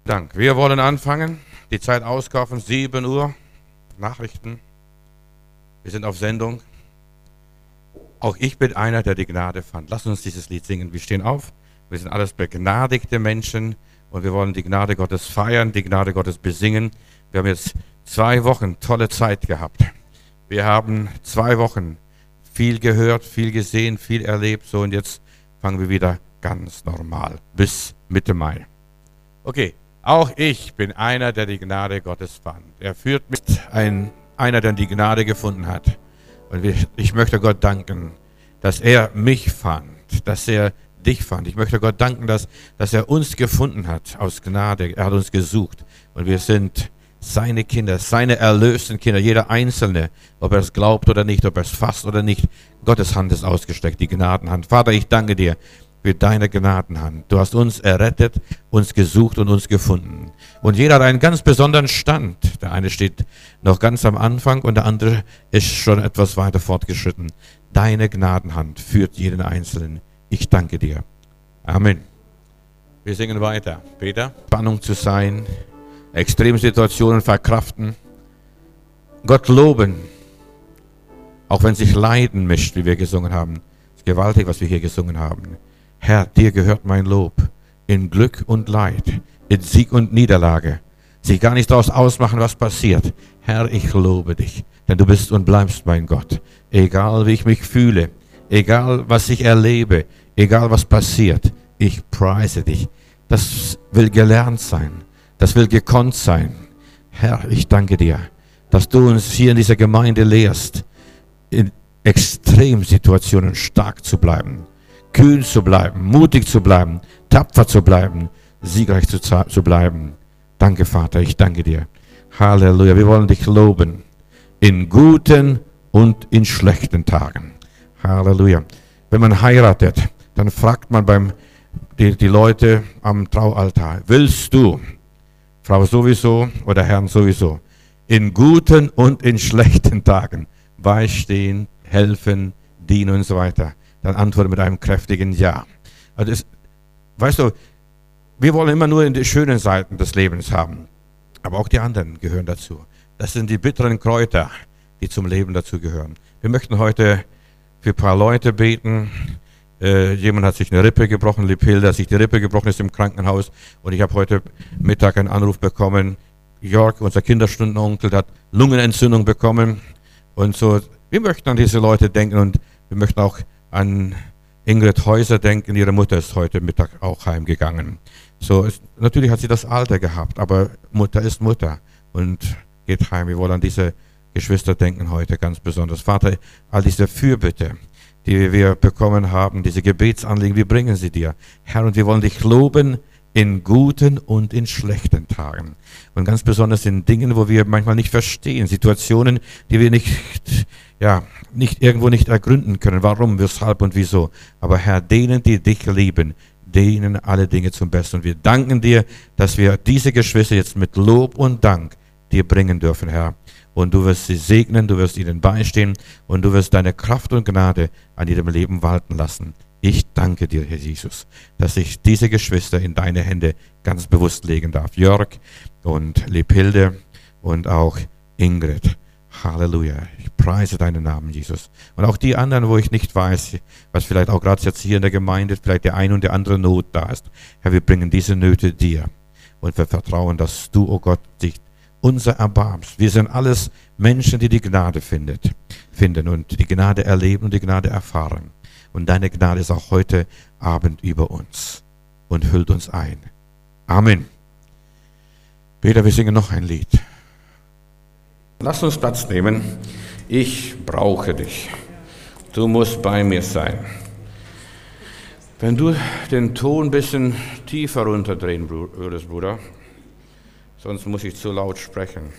Dank. Wir wollen anfangen. Die Zeit auskaufen, 7 Uhr. Nachrichten. Wir sind auf Sendung. Auch ich bin einer, der die Gnade fand. Lass uns dieses Lied singen. Wir stehen auf. Wir sind alles begnadigte Menschen und wir wollen die Gnade Gottes feiern, die Gnade Gottes besingen. Wir haben jetzt 2 Wochen tolle Zeit gehabt. Wir haben 2 Wochen viel gehört, viel gesehen, viel erlebt. So, und jetzt fangen wir wieder ganz normal bis Mitte Mai. Okay, auch ich bin einer, der die Gnade Gottes fand. Er führt mich, einer, der die Gnade gefunden hat. Und ich möchte Gott danken, dass er mich fand, dass er dich fand. Ich möchte Gott danken, dass er uns gefunden hat aus Gnade. Er hat uns gesucht und wir sind seine Kinder, seine erlösten Kinder, jeder Einzelne, ob er es glaubt oder nicht, ob er es fasst oder nicht. Gottes Hand ist ausgestreckt, die Gnadenhand. Vater, ich danke dir für deine Gnadenhand. Du hast uns errettet, uns gesucht und uns gefunden. Und jeder hat einen ganz besonderen Stand. Der eine steht noch ganz am Anfang und der andere ist schon etwas weiter fortgeschritten. Deine Gnadenhand führt jeden Einzelnen. Ich danke dir. Amen. Wir singen weiter. Peter, Spannung zu sein, Extremsituationen verkraften, Gott loben, auch wenn sich Leiden mischt, wie wir gesungen haben. Es ist gewaltig, was wir hier gesungen haben. Herr, dir gehört mein Lob, in Glück und Leid, in Sieg und Niederlage. Sich gar nicht daraus ausmachen, was passiert. Herr, ich lobe dich, denn du bist und bleibst mein Gott. Egal, wie ich mich fühle, egal, was ich erlebe, egal, was passiert, ich preise dich. Das will gelernt sein. Das will gekonnt sein. Herr, ich danke dir, dass du uns hier in dieser Gemeinde lehrst, in Extremsituationen stark zu bleiben, kühn zu bleiben, mutig zu bleiben, tapfer zu bleiben, siegreich zu bleiben. Danke, Vater, ich danke dir. Halleluja, wir wollen dich loben, in guten und in schlechten Tagen. Halleluja. Wenn man heiratet, dann fragt man die Leute am Traualtar, willst du, Frau sowieso oder Herrn sowieso, in guten und in schlechten Tagen beistehen, helfen, dienen und so weiter? Dann antworte mit einem kräftigen Ja. Also weißt du, wir wollen immer nur die schönen Seiten des Lebens haben, aber auch die anderen gehören dazu. Das sind die bitteren Kräuter, die zum Leben dazu gehören. Wir möchten heute für ein paar Leute beten. Jemand hat sich eine Rippe gebrochen, Liphilde, dass sich die Rippe gebrochen ist im Krankenhaus. Und ich habe heute Mittag einen Anruf bekommen. Jörg, unser Kinderstundenonkel, hat Lungenentzündung bekommen. Und so, wir möchten an diese Leute denken und wir möchten auch an Ingrid Häuser denken. Ihre Mutter ist heute Mittag auch heimgegangen. So, natürlich hat sie das Alter gehabt, aber Mutter ist Mutter und geht heim. Wir wollen an diese Geschwister denken heute ganz besonders. Vater, all diese Fürbitte, die wir bekommen haben, diese Gebetsanliegen, wir bringen sie dir, Herr, und wir wollen dich loben in guten und in schlechten Tagen. Und ganz besonders in Dingen, wo wir manchmal nicht verstehen, Situationen, die wir irgendwo nicht ergründen können, warum, weshalb und wieso. Aber Herr, denen, die dich lieben, denen alle Dinge zum Besten. Und wir danken dir, dass wir diese Geschwister jetzt mit Lob und Dank dir bringen dürfen, Herr. Und du wirst sie segnen, du wirst ihnen beistehen und du wirst deine Kraft und Gnade an ihrem Leben walten lassen. Ich danke dir, Herr Jesus, dass ich diese Geschwister in deine Hände ganz bewusst legen darf. Jörg und Liphilde und auch Ingrid. Halleluja. Ich preise deinen Namen, Jesus. Und auch die anderen, wo ich nicht weiß, was vielleicht auch gerade jetzt hier in der Gemeinde, vielleicht der eine und der andere Not da ist. Herr, wir bringen diese Nöte dir und wir vertrauen, dass du, oh Gott, dich unser erbarmst. Wir sind alles Menschen, die die Gnade finden und die Gnade erleben und die Gnade erfahren. Und deine Gnade ist auch heute Abend über uns und hüllt uns ein. Amen. Peter, wir singen noch ein Lied. Lass uns Platz nehmen. Ich brauche dich. Du musst bei mir sein. Wenn du den Ton ein bisschen tiefer runterdrehen würdest, Bruder, sonst muss ich zu laut sprechen.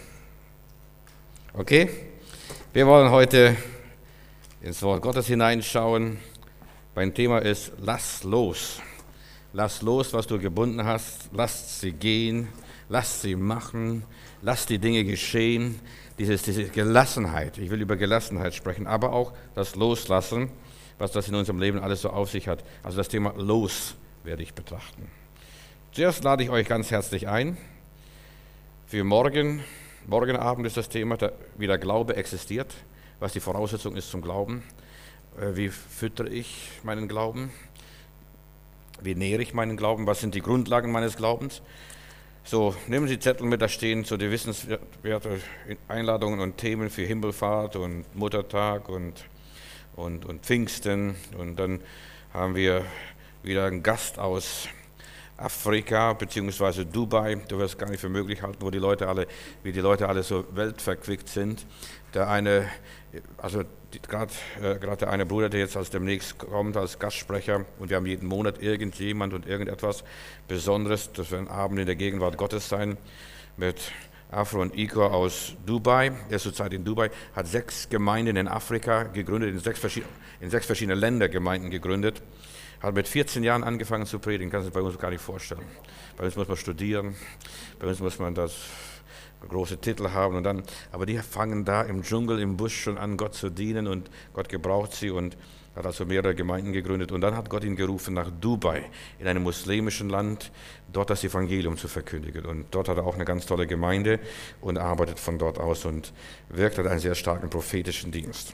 Okay? Wir wollen heute ins Wort Gottes hineinschauen. Mein Thema ist, lass los. Lass los, was du gebunden hast. Lass sie gehen. Lass sie machen. Lass die Dinge geschehen. Diese Gelassenheit. Ich will über Gelassenheit sprechen, aber auch das Loslassen, was das in unserem Leben alles so auf sich hat. Also das Thema Los werde ich betrachten. Zuerst lade ich euch ganz herzlich ein. Für morgen Abend ist das Thema, wie der Glaube existiert, was die Voraussetzung ist zum Glauben. Wie füttere ich meinen Glauben? Wie nähere ich meinen Glauben? Was sind die Grundlagen meines Glaubens? So, nehmen Sie Zettel mit, da stehen so die wissenswerte Einladungen und Themen für Himmelfahrt und Muttertag und Pfingsten. Und dann haben wir wieder einen Gast aus Afrika bzw. Dubai. Du wirst gar nicht für möglich halten, wie die Leute alle so weltverquickt sind. Der eine, also gerade der eine Bruder, der jetzt als demnächst kommt als Gastsprecher, und wir haben jeden Monat irgendjemand und irgendetwas Besonderes, das wird ein Abend in der Gegenwart Gottes sein, mit Afro und Iko aus Dubai. Er ist zurzeit in Dubai, hat 6 Gemeinden in Afrika gegründet, in sechs verschiedene Länder Gemeinden gegründet. Hat mit 14 Jahren angefangen zu predigen, kannst du dir bei uns gar nicht vorstellen. Bei uns muss man studieren, bei uns muss man das große Titel haben und dann, aber die fangen da im Dschungel, im Busch schon an, Gott zu dienen, und Gott gebraucht sie und hat also mehrere Gemeinden gegründet, und dann hat Gott ihn gerufen nach Dubai, in einem muslimischen Land, dort das Evangelium zu verkündigen, und dort hat er auch eine ganz tolle Gemeinde und arbeitet von dort aus und wirkt einen sehr starken prophetischen Dienst.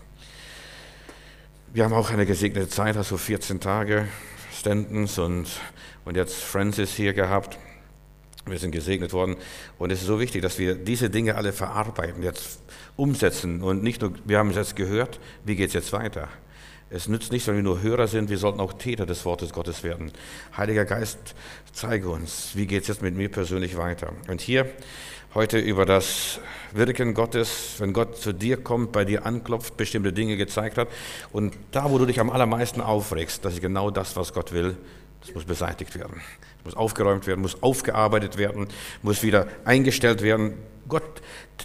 Wir haben auch eine gesegnete Zeit, also 14 Tage Stantons und jetzt Francis hier gehabt. Wir sind gesegnet worden, und es ist so wichtig, dass wir diese Dinge alle verarbeiten, jetzt umsetzen, und nicht nur, wir haben es jetzt gehört, wie geht es jetzt weiter? Es nützt nicht, wenn wir nur Hörer sind, wir sollten auch Täter des Wortes Gottes werden. Heiliger Geist, zeige uns, wie geht es jetzt mit mir persönlich weiter? Und hier heute über das Wirken Gottes, wenn Gott zu dir kommt, bei dir anklopft, bestimmte Dinge gezeigt hat, und da, wo du dich am allermeisten aufregst, das ist genau das, was Gott will, das muss beseitigt werden, muss aufgeräumt werden, muss aufgearbeitet werden, muss wieder eingestellt werden. Gott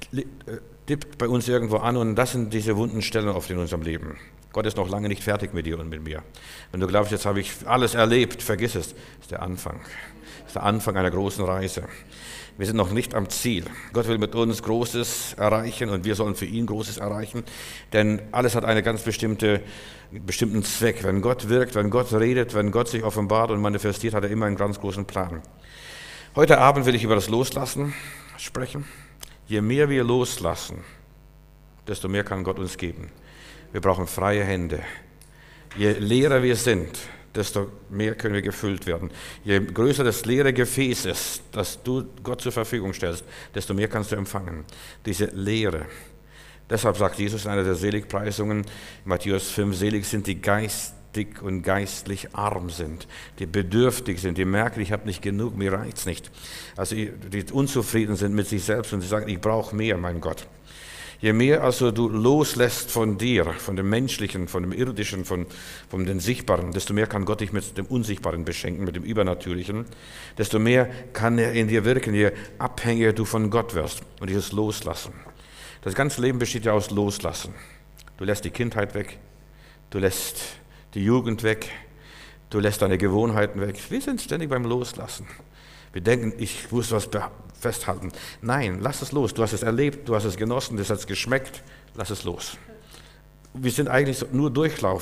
tippt bei uns irgendwo an, und das sind diese wunden Stellen oft in unserem Leben. Gott ist noch lange nicht fertig mit dir und mit mir. Wenn du glaubst, jetzt habe ich alles erlebt, vergiss es. Das ist der Anfang. Das ist der Anfang einer großen Reise. Wir sind noch nicht am Ziel. Gott will mit uns Großes erreichen, und wir sollen für ihn Großes erreichen. Denn alles hat einen ganz bestimmten Zweck. Wenn Gott wirkt, wenn Gott redet, wenn Gott sich offenbart und manifestiert, hat er immer einen ganz großen Plan. Heute Abend will ich über das Loslassen sprechen. Je mehr wir loslassen, desto mehr kann Gott uns geben. Wir brauchen freie Hände. Je leerer wir sind, desto mehr können wir gefüllt werden. Je größer das leere Gefäß ist, das du Gott zur Verfügung stellst, desto mehr kannst du empfangen. Diese Leere. Deshalb sagt Jesus in einer der Seligpreisungen, Matthäus 5, selig sind die geistig und geistlich arm sind, die bedürftig sind, die merken, ich habe nicht genug, mir reicht's nicht. Also die unzufrieden sind mit sich selbst und sie sagen, ich brauche mehr, mein Gott. Je mehr also du loslässt von dir, von dem Menschlichen, von dem Irdischen, von dem Sichtbaren, desto mehr kann Gott dich mit dem Unsichtbaren beschenken, mit dem Übernatürlichen. Desto mehr kann er in dir wirken, je abhängiger du von Gott wirst. Und dieses Loslassen. Das ganze Leben besteht ja aus Loslassen. Du lässt die Kindheit weg, du lässt die Jugend weg, du lässt deine Gewohnheiten weg. Wir sind ständig beim Loslassen. Wir denken, ich muss was festhalten. Nein, lass es los. Du hast es erlebt, du hast es genossen, das hat es geschmeckt. Lass es los. Wir sind eigentlich nur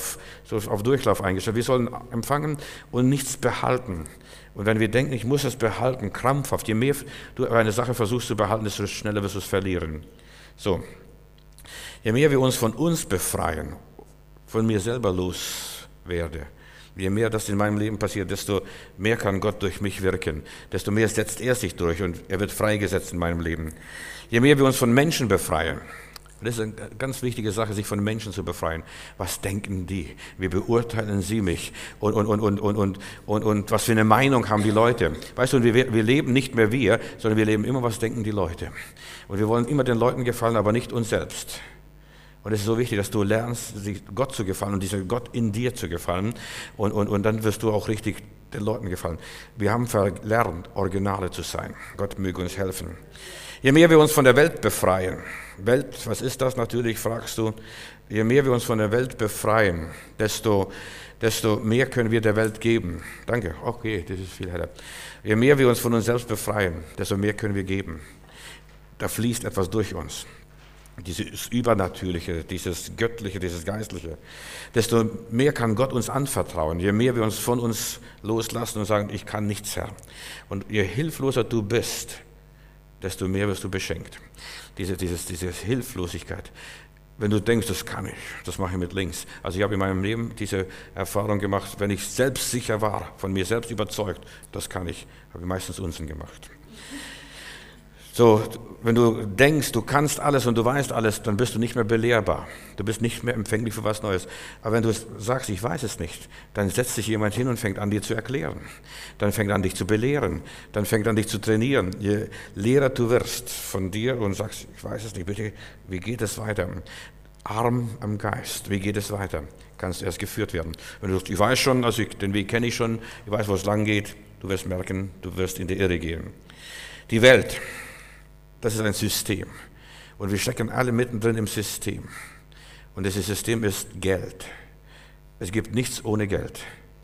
auf Durchlauf eingestellt. Wir sollen empfangen und nichts behalten. Und wenn wir denken, ich muss es behalten, krampfhaft, je mehr du eine Sache versuchst zu behalten, desto schneller wirst du es verlieren. So, je mehr wir uns von uns befreien, von mir selber loswerde, je mehr das in meinem Leben passiert, desto mehr kann Gott durch mich wirken, desto mehr setzt er sich durch und er wird freigesetzt in meinem Leben. Je mehr wir uns von Menschen befreien, das ist eine ganz wichtige Sache, sich von Menschen zu befreien. Was denken die? Wie beurteilen sie mich? Und was für eine Meinung haben die Leute? Weißt du, wir leben nicht mehr wir, sondern wir leben immer, was denken die Leute. Und wir wollen immer den Leuten gefallen, aber nicht uns selbst. Und es ist so wichtig, dass du lernst, Gott zu gefallen und dieser Gott in dir zu gefallen. Und dann wirst du auch richtig den Leuten gefallen. Wir haben verlernt, Originale zu sein. Gott möge uns helfen. Je mehr wir uns von der Welt befreien, Welt, was ist das natürlich, fragst du, je mehr wir uns von der Welt befreien, desto mehr können wir der Welt geben. Danke, okay, das ist viel heller. Je mehr wir uns von uns selbst befreien, desto mehr können wir geben. Da fließt etwas durch uns. dieses Übernatürliche, dieses Göttliche, dieses Geistliche, desto mehr kann Gott uns anvertrauen. Je mehr wir uns von uns loslassen und sagen, ich kann nichts, Herr. Und je hilfloser du bist, desto mehr wirst du beschenkt. Diese Hilflosigkeit. Wenn du denkst, das kann ich, das mache ich mit links. Also ich habe in meinem Leben diese Erfahrung gemacht, wenn ich selbstsicher war, von mir selbst überzeugt, das kann ich, habe ich meistens Unsinn gemacht. So, wenn du denkst, du kannst alles und du weißt alles, dann bist du nicht mehr belehrbar. Du bist nicht mehr empfänglich für was Neues. Aber wenn du sagst, ich weiß es nicht, dann setzt sich jemand hin und fängt an, dir zu erklären. Dann fängt an, dich zu belehren. Dann fängt an, dich zu trainieren. Je Lehrer du wirst von dir und sagst, ich weiß es nicht, bitte, wie geht es weiter? Arm am Geist, wie geht es weiter? Kannst du erst geführt werden. Wenn du sagst, ich weiß schon, also den Weg kenne ich schon, ich weiß, wo es lang geht, du wirst merken, du wirst in die Irre gehen. Die Welt. Das ist ein System. Und wir stecken alle mittendrin im System. Und dieses System ist Geld. Es gibt nichts ohne Geld.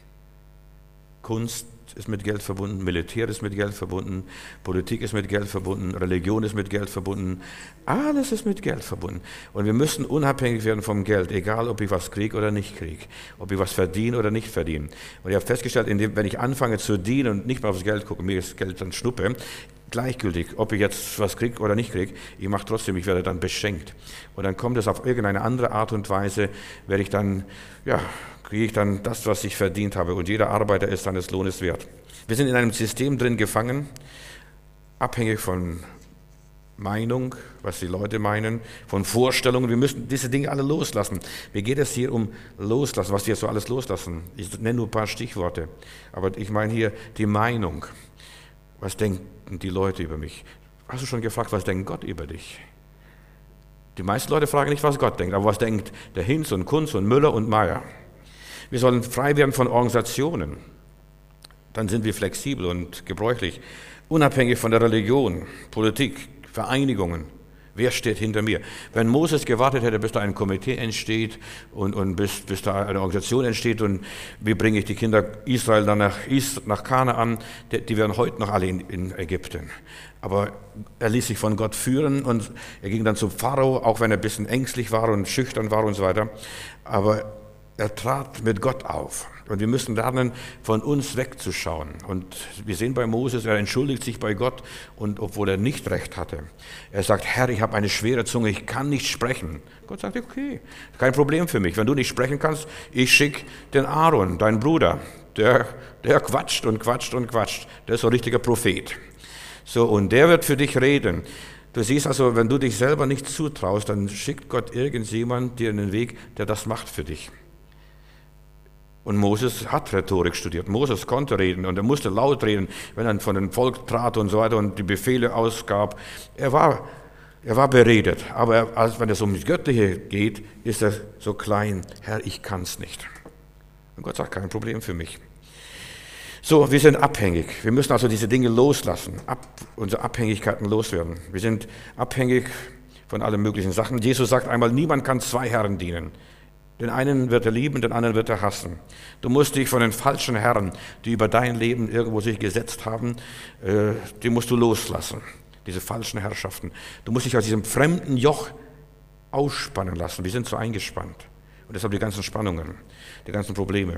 Kunst ist mit Geld verbunden, Militär ist mit Geld verbunden, Politik ist mit Geld verbunden, Religion ist mit Geld verbunden. Alles ist mit Geld verbunden. Und wir müssen unabhängig werden vom Geld, egal ob ich was kriege oder nicht kriege, ob ich was verdiene oder nicht verdiene. Und ich habe festgestellt, wenn ich anfange zu dienen und nicht mehr aufs Geld gucke, mir ist Geld dann Schnuppe, gleichgültig, ob ich jetzt was kriege oder nicht kriege, ich mache trotzdem, ich werde dann beschenkt. Und dann kommt es auf irgendeine andere Art und Weise, werde ich dann, kriege ich dann das, was ich verdient habe. Und jeder Arbeiter ist seines Lohnes wert. Wir sind in einem System drin gefangen, abhängig von Meinung, was die Leute meinen, von Vorstellungen. Wir müssen diese Dinge alle loslassen. Mir geht es hier um Loslassen, was wir so alles loslassen. Ich nenne nur ein paar Stichworte, aber ich meine hier die Meinung. Was denken die Leute über mich? Hast du schon gefragt, was denkt Gott über dich? Die meisten Leute fragen nicht, was Gott denkt, aber was denkt der Hinz und Kunz und Müller und Meier? Wir sollen frei werden von Organisationen. Dann sind wir flexibel und gebräuchlich, unabhängig von der Religion, Politik, Vereinigungen. Wer steht hinter mir? Wenn Moses gewartet hätte, bis da ein Komitee entsteht und bis da eine Organisation entsteht und wie bringe ich die Kinder Israel dann nach Kanaan, die wären heute noch alle in Ägypten. Aber er ließ sich von Gott führen und er ging dann zu Pharao, auch wenn er ein bisschen ängstlich war und schüchtern war und so weiter. Aber er trat mit Gott auf. Und wir müssen lernen, von uns wegzuschauen. Und wir sehen bei Moses, er entschuldigt sich bei Gott, und obwohl er nicht recht hatte. Er sagt, Herr, ich habe eine schwere Zunge, ich kann nicht sprechen. Gott sagt, okay, kein Problem für mich. Wenn du nicht sprechen kannst, ich schicke den Aaron, deinen Bruder. Der quatscht und quatscht und quatscht. Der ist so ein richtiger Prophet. So, und der wird für dich reden. Du siehst also, wenn du dich selber nicht zutraust, dann schickt Gott irgendjemand dir einen Weg, der das macht für dich. Und Moses hat Rhetorik studiert. Moses konnte reden und er musste laut reden, wenn er von dem Volk trat und so weiter und die Befehle ausgab. Er war beredet, aber wenn es um das Göttliche geht, ist er so klein. Herr, ich kann es nicht. Und Gott sagt, kein Problem für mich. So, wir sind abhängig. Wir müssen also diese Dinge loslassen, unsere Abhängigkeiten loswerden. Wir sind abhängig von allen möglichen Sachen. Jesus sagt einmal, niemand kann zwei Herren dienen. Den einen wird er lieben, den anderen wird er hassen. Du musst dich von den falschen Herren, die über dein Leben irgendwo sich gesetzt haben, die musst du loslassen, diese falschen Herrschaften. Du musst dich aus diesem fremden Joch ausspannen lassen. Wir sind so eingespannt. Und deshalb die ganzen Spannungen, die ganzen Probleme.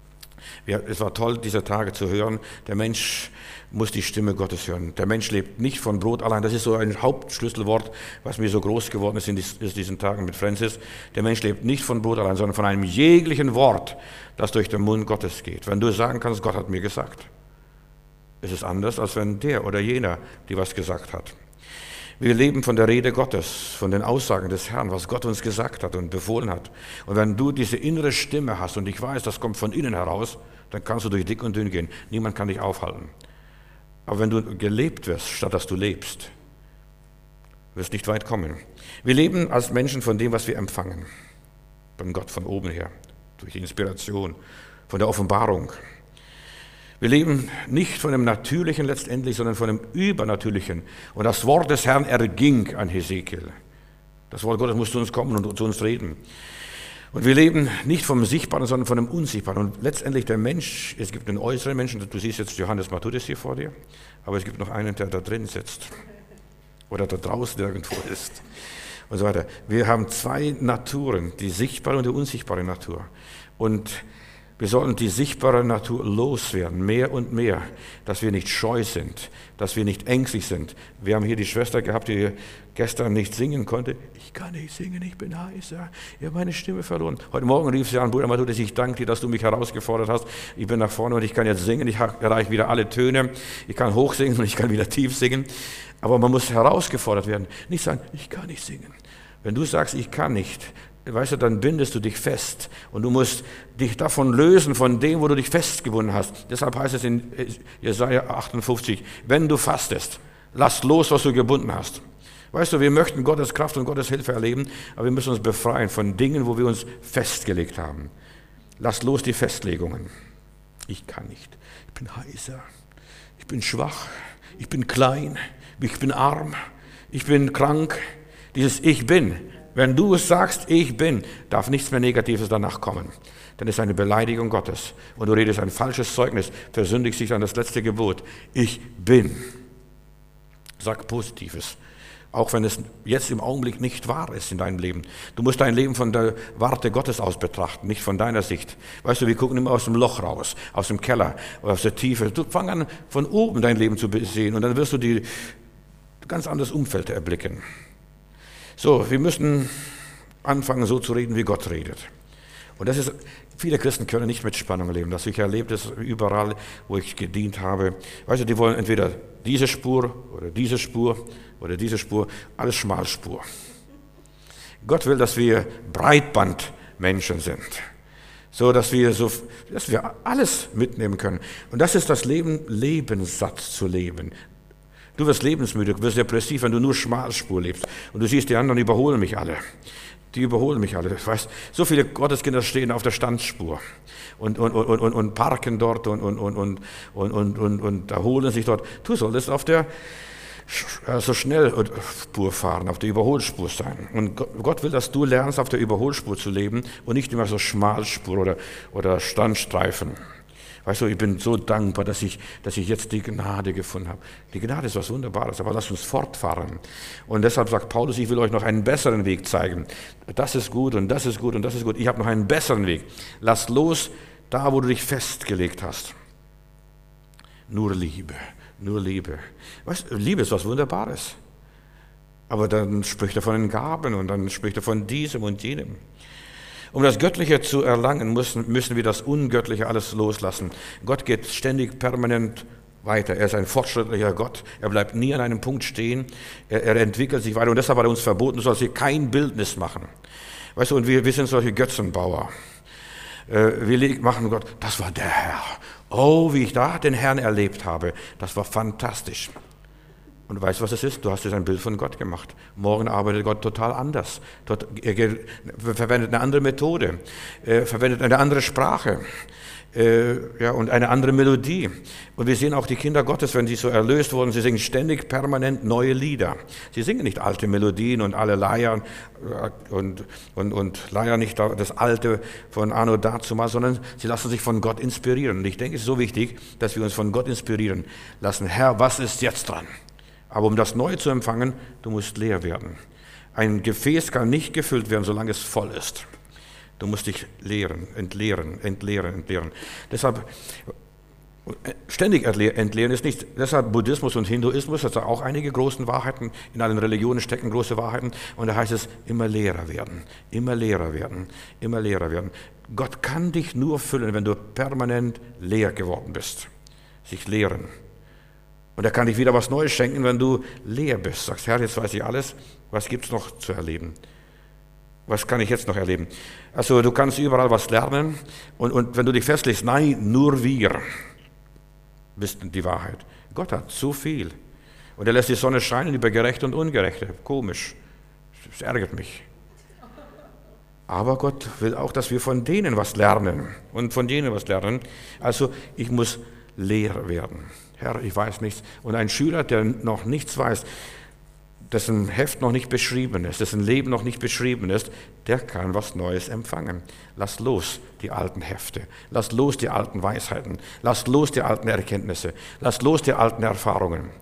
Es war toll, diese Tage zu hören, der Mensch muss die Stimme Gottes hören. Der Mensch lebt nicht von Brot allein. Das ist so ein Hauptschlüsselwort, was mir so groß geworden ist in diesen Tagen mit Francis. Der Mensch lebt nicht von Brot allein, sondern von einem jeglichen Wort, das durch den Mund Gottes geht. Wenn du sagen kannst, Gott hat mir gesagt, ist es anders, als wenn der oder jener dir was gesagt hat. Wir leben von der Rede Gottes, von den Aussagen des Herrn, was Gott uns gesagt hat und befohlen hat. Und wenn du diese innere Stimme hast und ich weiß, das kommt von innen heraus, dann kannst du durch dick und dünn gehen. Niemand kann dich aufhalten. Aber wenn du gelebt wirst, statt dass du lebst, wirst nicht weit kommen. Wir leben als Menschen von dem, was wir empfangen. Von Gott von oben her, durch die Inspiration, von der Offenbarung. Wir leben nicht von dem Natürlichen letztendlich, sondern von dem Übernatürlichen. Und das Wort des Herrn erging an Hesekiel. Das Wort Gottes muss zu uns kommen und zu uns reden. Und wir leben nicht vom Sichtbaren, sondern von dem Unsichtbaren. Und letztendlich der Mensch, es gibt einen äußeren Menschen, du siehst jetzt Johannes Matthäus hier vor dir, aber es gibt noch einen, der da drin sitzt oder da draußen irgendwo ist. und so weiter. Wir haben zwei Naturen, die sichtbare und die unsichtbare Natur. Und wir sollten die sichtbare Natur loswerden, mehr und mehr, dass wir nicht scheu sind, dass wir nicht ängstlich sind. Wir haben hier die Schwester gehabt, die gestern nicht singen konnte. Ich kann nicht singen, ich bin heiser. Ich habe meine Stimme verloren. Heute Morgen rief sie an, Bruder Matthäus, ich danke dir, dass du mich herausgefordert hast. Ich bin nach vorne und ich kann jetzt singen. Ich erreiche wieder alle Töne. Ich kann hoch singen und ich kann wieder tief singen. Aber man muss herausgefordert werden. Nicht sagen, ich kann nicht singen. Wenn du sagst, ich kann nicht, weißt du, dann bindest du dich fest und du musst dich davon lösen, von dem, wo du dich festgebunden hast. Deshalb heißt es in Jesaja 58, wenn du fastest, lass los, was du gebunden hast. Weißt du, wir möchten Gottes Kraft und Gottes Hilfe erleben, aber wir müssen uns befreien von Dingen, wo wir uns festgelegt haben. Lass los die Festlegungen. Ich kann nicht, ich bin heiser, ich bin schwach, ich bin klein, ich bin arm, ich bin krank. Dieses Ich bin. Wenn du sagst, ich bin, darf nichts mehr Negatives danach kommen. Dann ist eine Beleidigung Gottes. Und du redest ein falsches Zeugnis, versündigst dich an das letzte Gebot. Ich bin. Sag Positives. Auch wenn es jetzt im Augenblick nicht wahr ist in deinem Leben. Du musst dein Leben von der Warte Gottes aus betrachten, nicht von deiner Sicht. Weißt du, wir gucken immer aus dem Loch raus, aus dem Keller, aus der Tiefe. Du fang an, von oben dein Leben zu sehen und dann wirst du die ganz anderes Umfeld erblicken. So, wir müssen anfangen, so zu reden, wie Gott redet. Und das ist, viele Christen können nicht mit Spannung leben. Das ich erlebe das überall, wo ich gedient habe. Weißt du, die wollen entweder diese Spur oder diese Spur oder diese Spur, alles Schmalspur. Gott will, dass wir Breitbandmenschen sind. So, dass wir alles mitnehmen können. Und das ist das Leben, lebenssatt zu leben. Du wirst lebensmüde, du wirst depressiv, wenn du nur Schmalspur lebst. Und du siehst, die anderen überholen mich alle. Die überholen mich alle. Weißt, so viele Gotteskinder stehen auf der Standspur und parken dort und erholen sich dort. Du solltest auf der so Schnellspur fahren, auf der Überholspur sein. Und Gott will, dass du lernst, auf der Überholspur zu leben und nicht immer so Schmalspur oder Standstreifen. Weißt du, ich bin so dankbar, dass ich jetzt die Gnade gefunden habe. Die Gnade ist was Wunderbares, aber lasst uns fortfahren. Und deshalb sagt Paulus, ich will euch noch einen besseren Weg zeigen. Das ist gut und das ist gut und das ist gut. Ich habe noch einen besseren Weg. Lass los, da wo du dich festgelegt hast. Nur Liebe, nur Liebe. Weißt, Liebe ist was Wunderbares. Aber dann spricht er von den Gaben und dann spricht er von diesem und jenem. Um das Göttliche zu erlangen, müssen wir das Ungöttliche alles loslassen. Gott geht ständig, permanent weiter. Er ist ein fortschrittlicher Gott. Er bleibt nie an einem Punkt stehen. Er entwickelt sich weiter. Und deshalb hat er uns verboten, du sollst hier kein Bildnis machen. Weißt du, und wir sind solche Götzenbauer. Wir machen Gott, das war der Herr. Oh, wie ich da den Herrn erlebt habe. Das war fantastisch. Und du weißt, was es ist? Du hast jetzt ein Bild von Gott gemacht. Morgen arbeitet Gott total anders. Er verwendet eine andere Methode, verwendet eine andere Sprache und eine andere Melodie. Und wir sehen auch die Kinder Gottes, wenn sie so erlöst wurden, sie singen ständig permanent neue Lieder. Sie singen nicht alte Melodien und alle Leiern und leiern nicht das Alte von Anno dazumal, sondern sie lassen sich von Gott inspirieren. Und ich denke, es ist so wichtig, dass wir uns von Gott inspirieren lassen. Herr, was ist jetzt dran? Aber um das Neue zu empfangen, du musst leer werden. Ein Gefäß kann nicht gefüllt werden, solange es voll ist. Du musst dich entleeren. Deshalb, ständig entleeren ist nicht, deshalb Buddhismus und Hinduismus, das sind auch einige großen Wahrheiten, in allen Religionen stecken große Wahrheiten, und da heißt es, immer leerer werden, immer leerer werden, immer leerer werden. Gott kann dich nur füllen, wenn du permanent leer geworden bist. Sich leeren. Und er kann dich wieder was Neues schenken, wenn du leer bist. Sagst, Herr, jetzt weiß ich alles, was gibt es noch zu erleben? Was kann ich jetzt noch erleben? Also du kannst überall was lernen und wenn du dich festlegst, nein, nur wir wissen die Wahrheit. Gott hat so viel. Und er lässt die Sonne scheinen über Gerechte und Ungerechte. Komisch, das ärgert mich. Aber Gott will auch, dass wir von denen was lernen und von denen was lernen. Also ich muss leer werden. Herr, ich weiß nichts. Und ein Schüler, der noch nichts weiß, dessen Heft noch nicht beschrieben ist, dessen Leben noch nicht beschrieben ist, der kann was Neues empfangen. Lass los die alten Hefte. Lass los die alten Weisheiten. Lass los die alten Erkenntnisse. Lass los die alten Erfahrungen.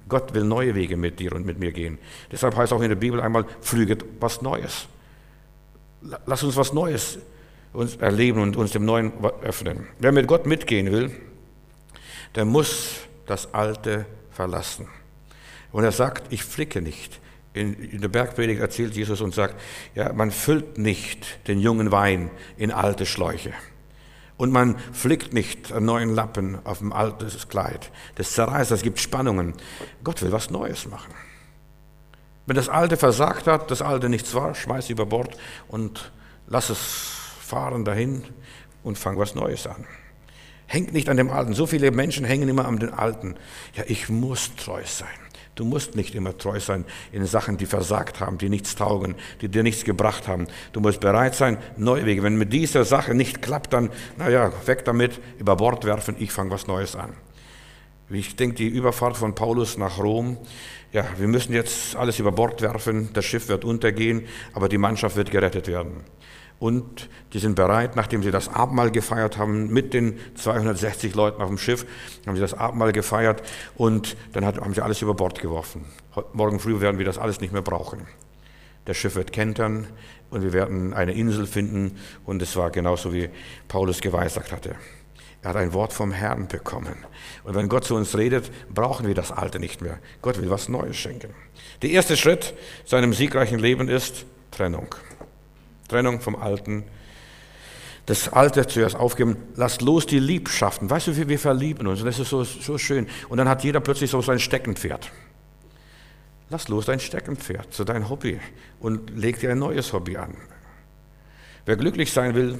Gott will neue Wege mit dir und mit mir gehen. Deshalb heißt auch in der Bibel einmal, flüget was Neues. Lass uns was Neues uns erleben und uns dem Neuen öffnen. Wer mit Gott mitgehen will, der muss das Alte verlassen. Und er sagt, ich flicke nicht. In der Bergpredigt erzählt Jesus und sagt, ja, man füllt nicht den jungen Wein in alte Schläuche. Und man flickt nicht einen neuen Lappen auf ein altes Kleid. Das zerreißt, es gibt Spannungen. Gott will was Neues machen. Wenn das Alte versagt hat, das Alte nichts war, schmeiß über Bord und lass es fahren dahin und fang was Neues an. Hängt nicht an dem Alten. So viele Menschen hängen immer an dem Alten. Ja, ich muss treu sein. Du musst nicht immer treu sein in Sachen, die versagt haben, die nichts taugen, die dir nichts gebracht haben. Du musst bereit sein, neue Wege. Wenn mit dieser Sache nicht klappt, dann, weg damit, über Bord werfen, ich fange was Neues an. Ich denke, die Überfahrt von Paulus nach Rom, ja, wir müssen jetzt alles über Bord werfen, das Schiff wird untergehen, aber die Mannschaft wird gerettet werden. Und die sind bereit, nachdem sie das Abendmahl gefeiert haben, mit den 260 Leuten auf dem Schiff, haben sie das Abendmahl gefeiert und dann haben sie alles über Bord geworfen. Morgen früh werden wir das alles nicht mehr brauchen. Das Schiff wird kentern und wir werden eine Insel finden und es war genauso, wie Paulus geweissagt hatte. Er hat ein Wort vom Herrn bekommen. Und wenn Gott zu uns redet, brauchen wir das Alte nicht mehr. Gott will was Neues schenken. Der erste Schritt zu einem siegreichen Leben ist Trennung. Trennung vom Alten. Das Alte zuerst aufgeben. Lass los die Liebschaften. Weißt du, wie wir verlieben uns? Und das ist so schön. Und dann hat jeder plötzlich so sein Steckenpferd. Lass los dein Steckenpferd, so dein Hobby. Und leg dir ein neues Hobby an. Wer glücklich sein will,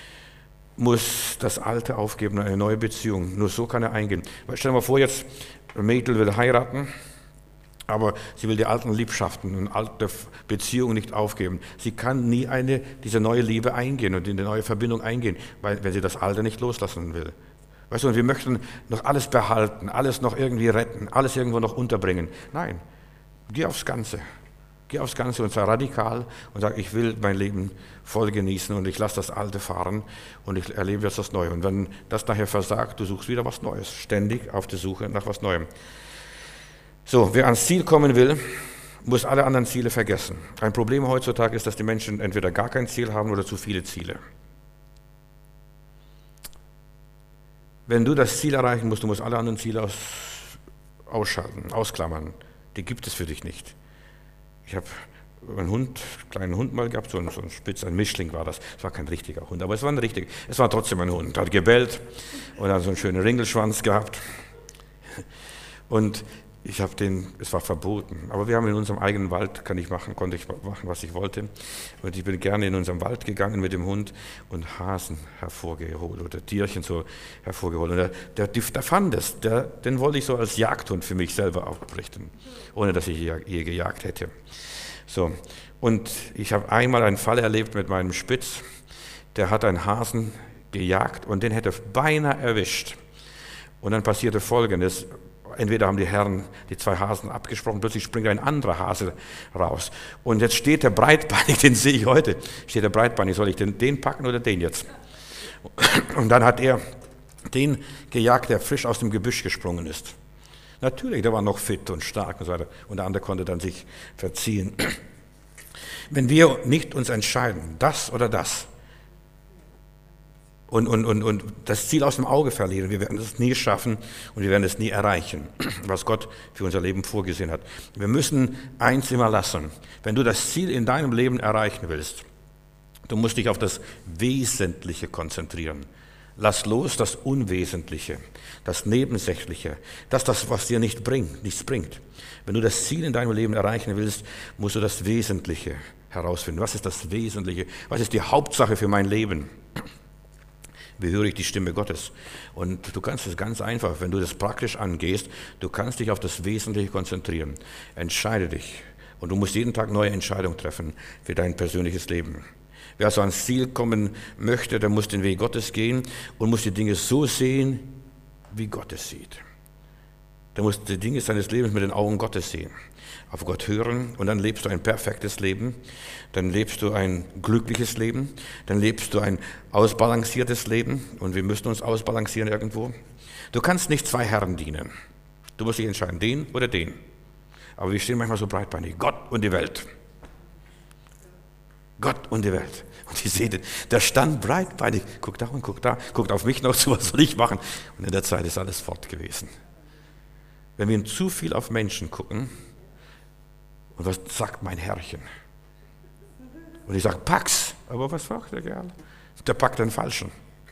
muss das Alte aufgeben, eine neue Beziehung. Nur so kann er eingehen. Stell dir mal vor, jetzt ein Mädel will heiraten, aber sie will die alten Liebschaften und alte Beziehungen nicht aufgeben. Sie kann nie diese neue Liebe eingehen und in die neue Verbindung eingehen, wenn sie das Alte nicht loslassen will. Weißt du, und wir möchten noch alles behalten, alles noch irgendwie retten, alles irgendwo noch unterbringen. Nein, geh aufs Ganze. Geh aufs Ganze und sei radikal und sag, ich will mein Leben voll genießen und ich lasse das Alte fahren und ich erlebe jetzt das Neue. Und wenn das nachher versagt, du suchst wieder was Neues, ständig auf der Suche nach was Neuem. So, wer ans Ziel kommen will, muss alle anderen Ziele vergessen. Ein Problem heutzutage ist, dass die Menschen entweder gar kein Ziel haben oder zu viele Ziele. Wenn du das Ziel erreichen musst, du musst alle anderen Ziele ausschalten, ausklammern. Die gibt es für dich nicht. Ich habe einen kleinen Hund mal gehabt, so ein Spitz, ein Mischling war das. Es war kein richtiger Hund, aber es war trotzdem ein Hund. Er hat gebellt und hat so einen schönen Ringelschwanz gehabt. Und es war verboten, aber wir haben in unserem eigenen Wald, konnte ich machen, was ich wollte. Und ich bin gerne in unserem Wald gegangen mit dem Hund und Hasen hervorgeholt oder Tierchen so hervorgeholt. Und der fand es, den wollte ich so als Jagdhund für mich selber abrichten, ohne dass ich je gejagt hätte. So, und ich habe einmal einen Fall erlebt mit meinem Spitz, der hat einen Hasen gejagt und den hätte er beinahe erwischt. Und dann passierte Folgendes. Entweder haben die Herren die zwei Hasen abgesprochen, plötzlich springt ein anderer Hase raus. Und jetzt steht der breitbeinig, den sehe ich heute, steht der breitbeinig, soll ich den packen oder den jetzt? Und dann hat er den gejagt, der frisch aus dem Gebüsch gesprungen ist. Natürlich, der war noch fit und stark und so weiter. Und der andere konnte dann sich verziehen. Wenn wir nicht uns entscheiden, das oder das, und das Ziel aus dem Auge verlieren. Wir werden es nie schaffen und wir werden es nie erreichen, was Gott für unser Leben vorgesehen hat. Wir müssen eins immer lassen. Wenn du das Ziel in deinem Leben erreichen willst, du musst dich auf das Wesentliche konzentrieren. Lass los das Unwesentliche, das Nebensächliche, das, was dir nichts bringt. Wenn du das Ziel in deinem Leben erreichen willst, musst du das Wesentliche herausfinden. Was ist das Wesentliche? Was ist die Hauptsache für mein Leben? Wie höre ich die Stimme Gottes? Und du kannst es ganz einfach, wenn du das praktisch angehst, du kannst dich auf das Wesentliche konzentrieren. Entscheide dich. Und du musst jeden Tag neue Entscheidungen treffen für dein persönliches Leben. Wer also ans Ziel kommen möchte, der muss den Weg Gottes gehen und muss die Dinge so sehen, wie Gott es sieht. Der muss die Dinge seines Lebens mit den Augen Gottes sehen. Auf Gott hören und dann lebst du ein perfektes Leben, dann lebst du ein glückliches Leben, dann lebst du ein ausbalanciertes Leben und wir müssen uns ausbalancieren irgendwo. Du kannst nicht zwei Herren dienen. Du musst dich entscheiden, den oder den. Aber wir stehen manchmal so breitbeinig. Gott und die Welt. Gott und die Welt. Und ihr seht, der stand breitbeinig. Guckt da und guckt da. Guckt auf mich noch zu, was soll ich machen? Und in der Zeit ist alles fort gewesen. Wenn wir zu viel auf Menschen gucken, und was sagt mein Herrchen? Und ich sage, pack's. Aber was macht der Kerl? Der packt den Falschen.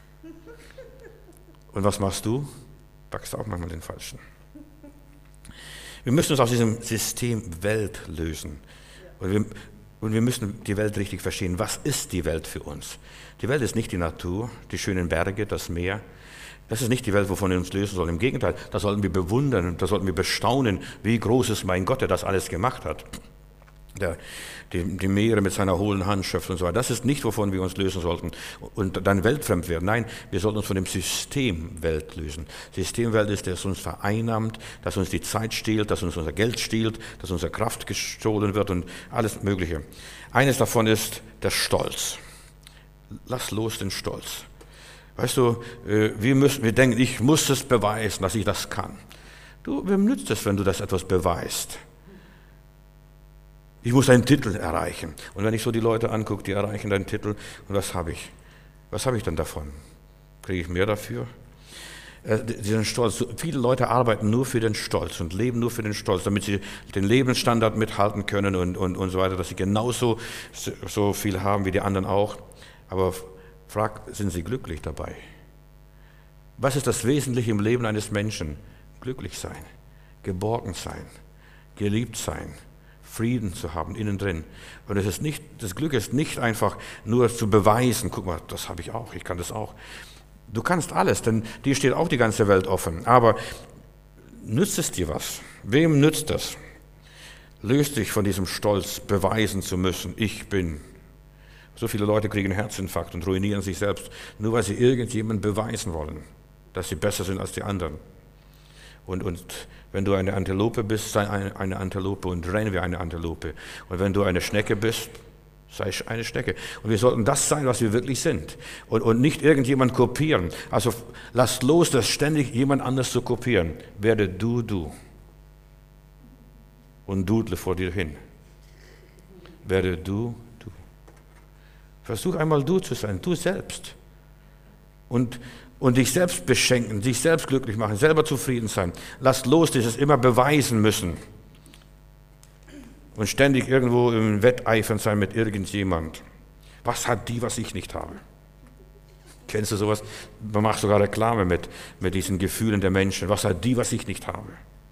Und was machst du? Packst auch manchmal den Falschen. Wir müssen uns aus diesem System Welt lösen. Und wir müssen die Welt richtig verstehen. Was ist die Welt für uns? Die Welt ist nicht die Natur, die schönen Berge, das Meer. Das ist nicht die Welt, wovon wir uns lösen sollen. Im Gegenteil, da sollten wir bewundern, da sollten wir bestaunen, wie groß ist mein Gott, der das alles gemacht hat. Die Meere mit seiner hohlen Hand schöpft und so weiter. Das ist nicht, wovon wir uns lösen sollten und dann weltfremd werden. Nein, wir sollten uns von dem System Welt lösen. Systemwelt ist, das uns vereinnahmt, das uns die Zeit stiehlt, das uns unser Geld stiehlt, dass unsere Kraft gestohlen wird und alles Mögliche. Eines davon ist der Stolz. Lass los den Stolz. Weißt du, wir denken, ich muss es beweisen, dass ich das kann. Du, wem nützt es, wenn du das etwas beweist? Ich muss einen Titel erreichen. Und wenn ich so die Leute angucke, die erreichen einen Titel, und was habe ich? Was habe ich dann davon? Kriege ich mehr dafür? Diesen Stolz. Viele Leute arbeiten nur für den Stolz und leben nur für den Stolz, damit sie den Lebensstandard mithalten können und so weiter, dass sie genauso so viel haben wie die anderen auch. Aber frag, sind sie glücklich dabei? Was ist das Wesentliche im Leben eines Menschen? Glücklich sein, geborgen sein, geliebt sein, Frieden zu haben innen drin. Und das Glück ist nicht einfach nur zu beweisen, guck mal, das habe ich auch, ich kann das auch. Du kannst alles, denn dir steht auch die ganze Welt offen. Aber nützt es dir was? Wem nützt das? Löst dich von diesem Stolz, beweisen zu müssen, ich bin. So viele Leute kriegen einen Herzinfarkt und ruinieren sich selbst, nur weil sie irgendjemandem beweisen wollen, dass sie besser sind als die anderen. Und wenn du eine Antilope bist, sei eine Antilope und renn wie eine Antilope. Und wenn du eine Schnecke bist, sei eine Schnecke. Und wir sollten das sein, was wir wirklich sind. Und nicht irgendjemand kopieren. Also lass los, das ständig jemand anders zu kopieren. Werde du. Und dudle vor dir hin. Werde du. Versuch einmal du zu sein, du selbst. Und dich selbst beschenken, dich selbst glücklich machen, selber zufrieden sein. Lass los, dieses immer beweisen müssen. Und ständig irgendwo im Wetteifern sein mit irgendjemand. Was hat die, was ich nicht habe? Kennst du sowas? Man macht sogar Reklame mit diesen Gefühlen der Menschen. Was hat die, was ich nicht habe?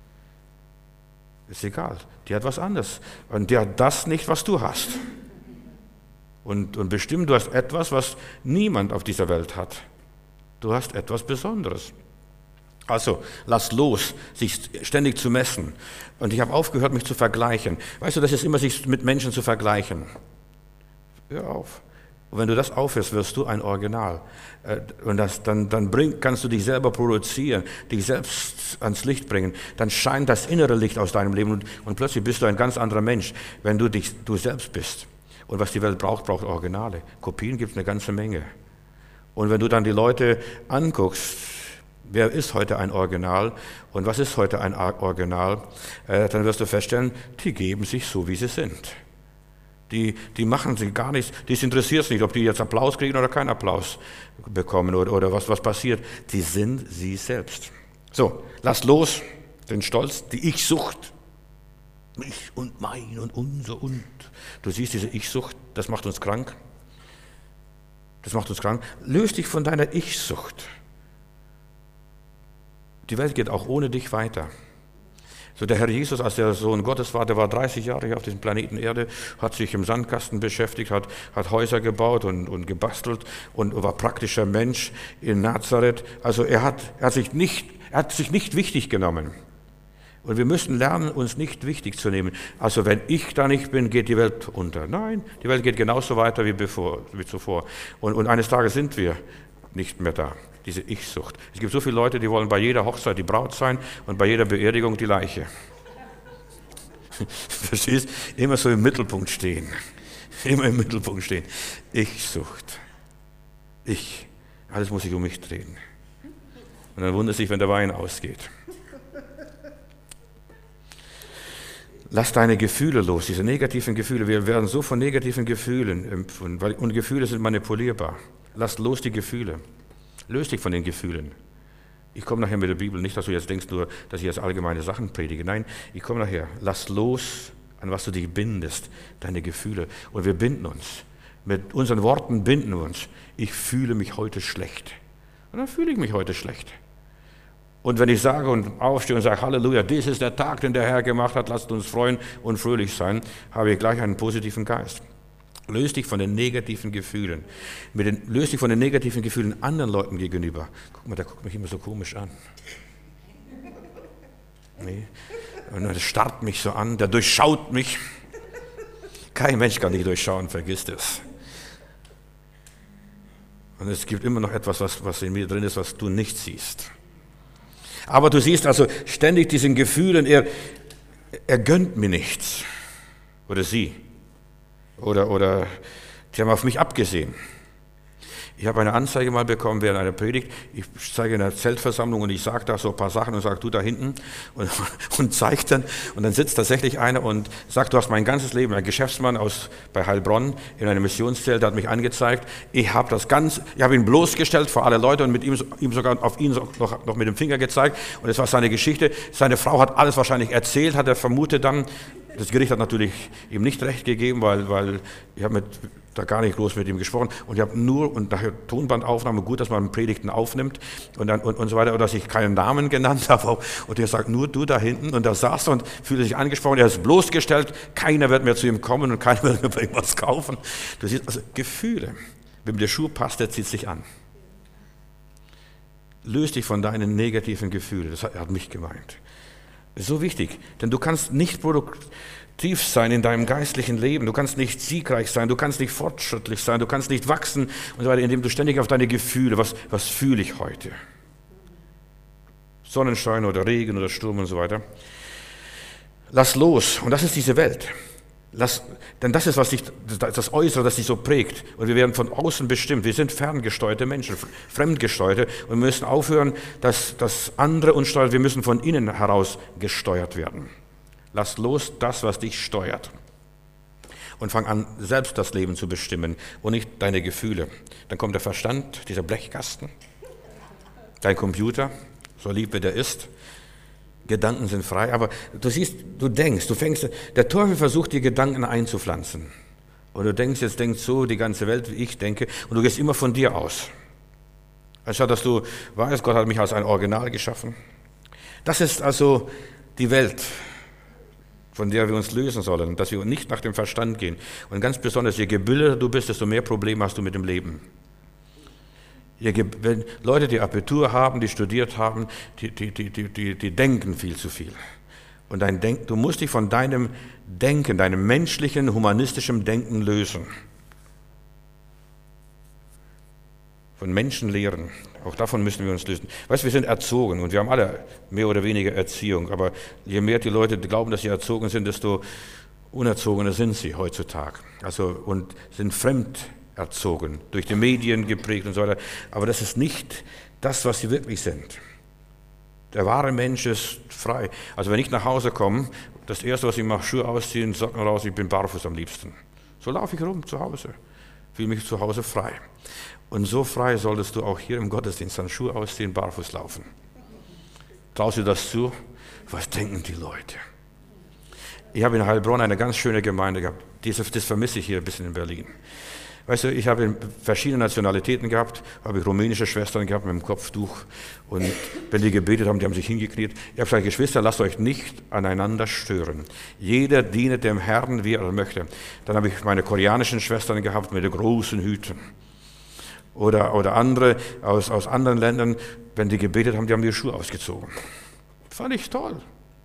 Ist egal, die hat was anderes. Und die hat das nicht, was du hast. Und bestimmt, du hast etwas, was niemand auf dieser Welt hat. Du hast etwas Besonderes. Also, lass los, sich ständig zu messen. Und ich habe aufgehört, mich zu vergleichen. Weißt du, das ist immer, sich mit Menschen zu vergleichen. Hör auf. Und wenn du das aufhörst, wirst du ein Original. Und dann kannst du dich selber produzieren, dich selbst ans Licht bringen. Dann scheint das innere Licht aus deinem Leben und plötzlich bist du ein ganz anderer Mensch, wenn du selbst bist. Und was die Welt braucht Originale. Kopien gibt es eine ganze Menge. Und wenn du dann die Leute anguckst, wer ist heute ein Original und was ist heute ein Original, dann wirst du feststellen, die geben sich so, wie sie sind. Die machen sich gar nichts, die interessiert es nicht, ob die jetzt Applaus kriegen oder keinen Applaus bekommen oder was passiert. Die sind sie selbst. So, lass los den Stolz, die Ich-Sucht. Mich und mein und unser und. Du siehst diese Ich-Sucht, das macht uns krank. Löst dich von deiner Ich-Sucht. Die Welt geht auch ohne dich weiter. So der Herr Jesus, als der Sohn Gottes war, der war 30 Jahre hier auf diesem Planeten Erde, hat sich im Sandkasten beschäftigt, hat Häuser gebaut und gebastelt und war praktischer Mensch in Nazareth. Also er hat sich nicht wichtig genommen. Und wir müssen lernen, uns nicht wichtig zu nehmen. Also wenn ich da nicht bin, geht die Welt unter. Nein, die Welt geht genauso weiter wie zuvor. Und eines Tages sind wir nicht mehr da, diese Ich-Sucht. Es gibt so viele Leute, die wollen bei jeder Hochzeit die Braut sein und bei jeder Beerdigung die Leiche. Verstehst? Immer so im Mittelpunkt stehen. Immer im Mittelpunkt stehen. Ich-Sucht. Alles muss sich um mich drehen. Und dann wundert sich, wenn der Wein ausgeht. Lass deine Gefühle los, diese negativen Gefühle. Wir werden so von negativen Gefühlen empfunden, und Gefühle sind manipulierbar. Lass los die Gefühle. Löse dich von den Gefühlen. Ich komme nachher mit der Bibel, nicht, dass du jetzt denkst, nur, dass ich jetzt allgemeine Sachen predige. Nein, ich komme nachher. Lass los, an was du dich bindest, deine Gefühle. Und wir binden uns. Mit unseren Worten binden wir uns. Ich fühle mich heute schlecht. Und dann fühle ich mich heute schlecht. Und wenn ich sage und aufstehe und sage, Halleluja, dies ist der Tag, den der Herr gemacht hat, lasst uns freuen und fröhlich sein, habe ich gleich einen positiven Geist. Löse dich von den negativen Gefühlen. Löse dich von den negativen Gefühlen anderen Leuten gegenüber. Guck mal, der guckt mich immer so komisch an. Nee. Und er starrt mich so an, der durchschaut mich. Kein Mensch kann dich durchschauen, vergiss das. Und es gibt immer noch etwas, was in mir drin ist, was du nicht siehst. Aber du siehst also ständig diesen Gefühlen, er gönnt mir nichts. Oder sie. Oder die haben auf mich abgesehen. Ich habe eine Anzeige mal bekommen während einer Predigt. Ich zeige in einer Zeltversammlung und ich sage da so ein paar Sachen und sage, du da hinten und zeige dann. Und dann sitzt tatsächlich einer und sagt, du hast mein ganzes Leben, ein Geschäftsmann bei Heilbronn in einem Missionszelt, der hat mich angezeigt. Ich habe ihn bloßgestellt vor alle Leute und mit ihm sogar auf ihn noch mit dem Finger gezeigt. Und das war seine Geschichte. Seine Frau hat alles wahrscheinlich erzählt, hat er vermutet dann. Das Gericht hat natürlich ihm nicht recht gegeben, weil ich habe da gar nicht groß mit ihm gesprochen und ich habe und nachher Tonbandaufnahme, gut, dass man Predigten aufnimmt und so weiter, und dass ich keinen Namen genannt habe und er sagt, nur du da hinten, und da saß er und fühlte sich angesprochen, er ist bloßgestellt, keiner wird mehr zu ihm kommen und keiner wird mehr bei ihm was kaufen. Du siehst also Gefühle, wem der Schuh passt, der zieht sich an. Löse dich von deinen negativen Gefühlen, das hat mich gemeint. Das ist so wichtig, denn du kannst nicht produktiv sein in deinem geistlichen Leben, du kannst nicht siegreich sein, du kannst nicht fortschrittlich sein, du kannst nicht wachsen und so weiter, indem du ständig auf deine Gefühle, was fühle ich heute? Sonnenschein oder Regen oder Sturm und so weiter. Lass los, und das ist diese Welt. Denn das ist das Äußere, das dich so prägt. Und wir werden von außen bestimmt. Wir sind ferngesteuerte Menschen, fremdgesteuerte. Und wir müssen aufhören, dass andere uns steuern. Wir müssen von innen heraus gesteuert werden. Lass los das, was dich steuert. Und fang an, selbst das Leben zu bestimmen und nicht deine Gefühle. Dann kommt der Verstand, dieser Blechkasten, dein Computer, so lieb wie der ist. Gedanken sind frei, aber du siehst, der Teufel versucht dir Gedanken einzupflanzen. Und du denkst so die ganze Welt, wie ich denke, und du gehst immer von dir aus. Anstatt dass du weißt, Gott hat mich als ein Original geschaffen. Das ist also die Welt, von der wir uns lösen sollen, dass wir nicht nach dem Verstand gehen. Und ganz besonders, je gebildeter du bist, desto mehr Probleme hast du mit dem Leben. Wenn Leute, die Abitur haben, die studiert haben, die denken viel zu viel. Und du musst dich von deinem Denken, deinem menschlichen, humanistischen Denken lösen. Von Menschenlehren. Auch davon müssen wir uns lösen. Weißt du, wir sind erzogen und wir haben alle mehr oder weniger Erziehung. Aber je mehr die Leute glauben, dass sie erzogen sind, desto unerzogener sind sie heutzutage. Und sind fremd erzogen, durch die Medien geprägt und so weiter. Aber das ist nicht das, was sie wirklich sind. Der wahre Mensch ist frei. Also wenn ich nach Hause komme, das Erste, was ich mache, Schuhe ausziehen, Socken raus, ich bin barfuß am liebsten. So laufe ich rum zu Hause, fühle mich zu Hause frei. Und so frei solltest du auch hier im Gottesdienst dann Schuhe ausziehen, barfuß laufen. Traust du das zu? Was denken die Leute? Ich habe in Heilbronn eine ganz schöne Gemeinde gehabt. Das vermisse ich hier ein bisschen in Berlin. Weißt du, ich habe verschiedene Nationalitäten gehabt, habe ich rumänische Schwestern gehabt mit dem Kopftuch, und wenn die gebetet haben, die haben sich hingekniet. Ich habe gesagt, Geschwister, lasst euch nicht aneinander stören. Jeder diene dem Herrn, wie er möchte. Dann habe ich meine koreanischen Schwestern gehabt mit den großen Hüten. Oder andere aus anderen Ländern, wenn die gebetet haben, die haben ihre Schuhe ausgezogen. Fand ich toll.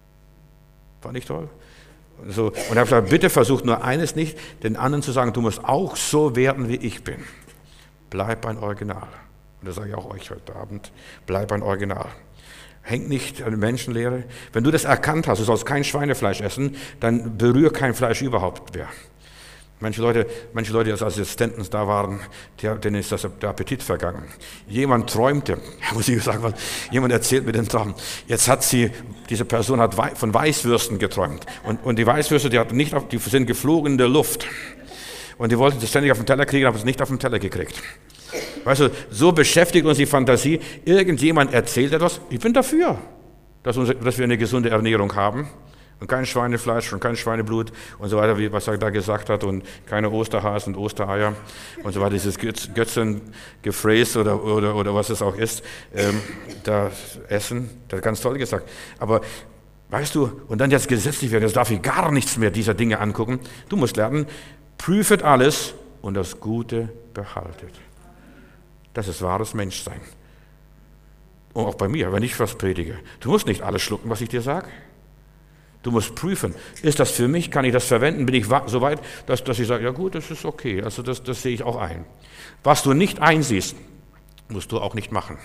So, und ich habe gesagt, bitte versucht nur eines nicht, den anderen zu sagen, du musst auch so werden, wie ich bin. Bleib ein Original. Und das sage ich auch euch heute Abend. Bleib ein Original. Hängt nicht an Menschenlehre. Wenn du das erkannt hast, du sollst kein Schweinefleisch essen, dann berühr kein Fleisch überhaupt mehr. Manche Leute, die als Assistenten da waren, denen ist der Appetit vergangen. Jemand träumte, muss ich sagen, jemand erzählt mir den Traum. Jetzt hat sie diese Person hat von Weißwürsten geträumt. Und die Weißwürste, die sind geflogen in der Luft. Und die wollten das ständig auf den Teller kriegen, haben es nicht auf den Teller gekriegt. Weißt du, so beschäftigt uns die Fantasie. Irgendjemand erzählt etwas. Ich bin dafür, dass wir eine gesunde Ernährung haben. Und kein Schweinefleisch und kein Schweineblut und so weiter, wie was er da gesagt hat. Und keine Osterhasen und Ostereier und so weiter. Dieses Götzengefräß oder was es auch ist, da essen. Das hat ganz toll gesagt. Aber weißt du, und dann jetzt gesetzlich werden, jetzt darf ich gar nichts mehr dieser Dinge angucken. Du musst lernen, prüfet alles und das Gute behaltet. Das ist wahres Menschsein. Und auch bei mir, wenn ich was predige. Du musst nicht alles schlucken, was ich dir sage. Du musst prüfen, ist das für mich, kann ich das verwenden, bin ich so weit, dass ich sage, ja gut, das ist okay, also das sehe ich auch ein. Was du nicht einsiehst, musst du auch nicht machen.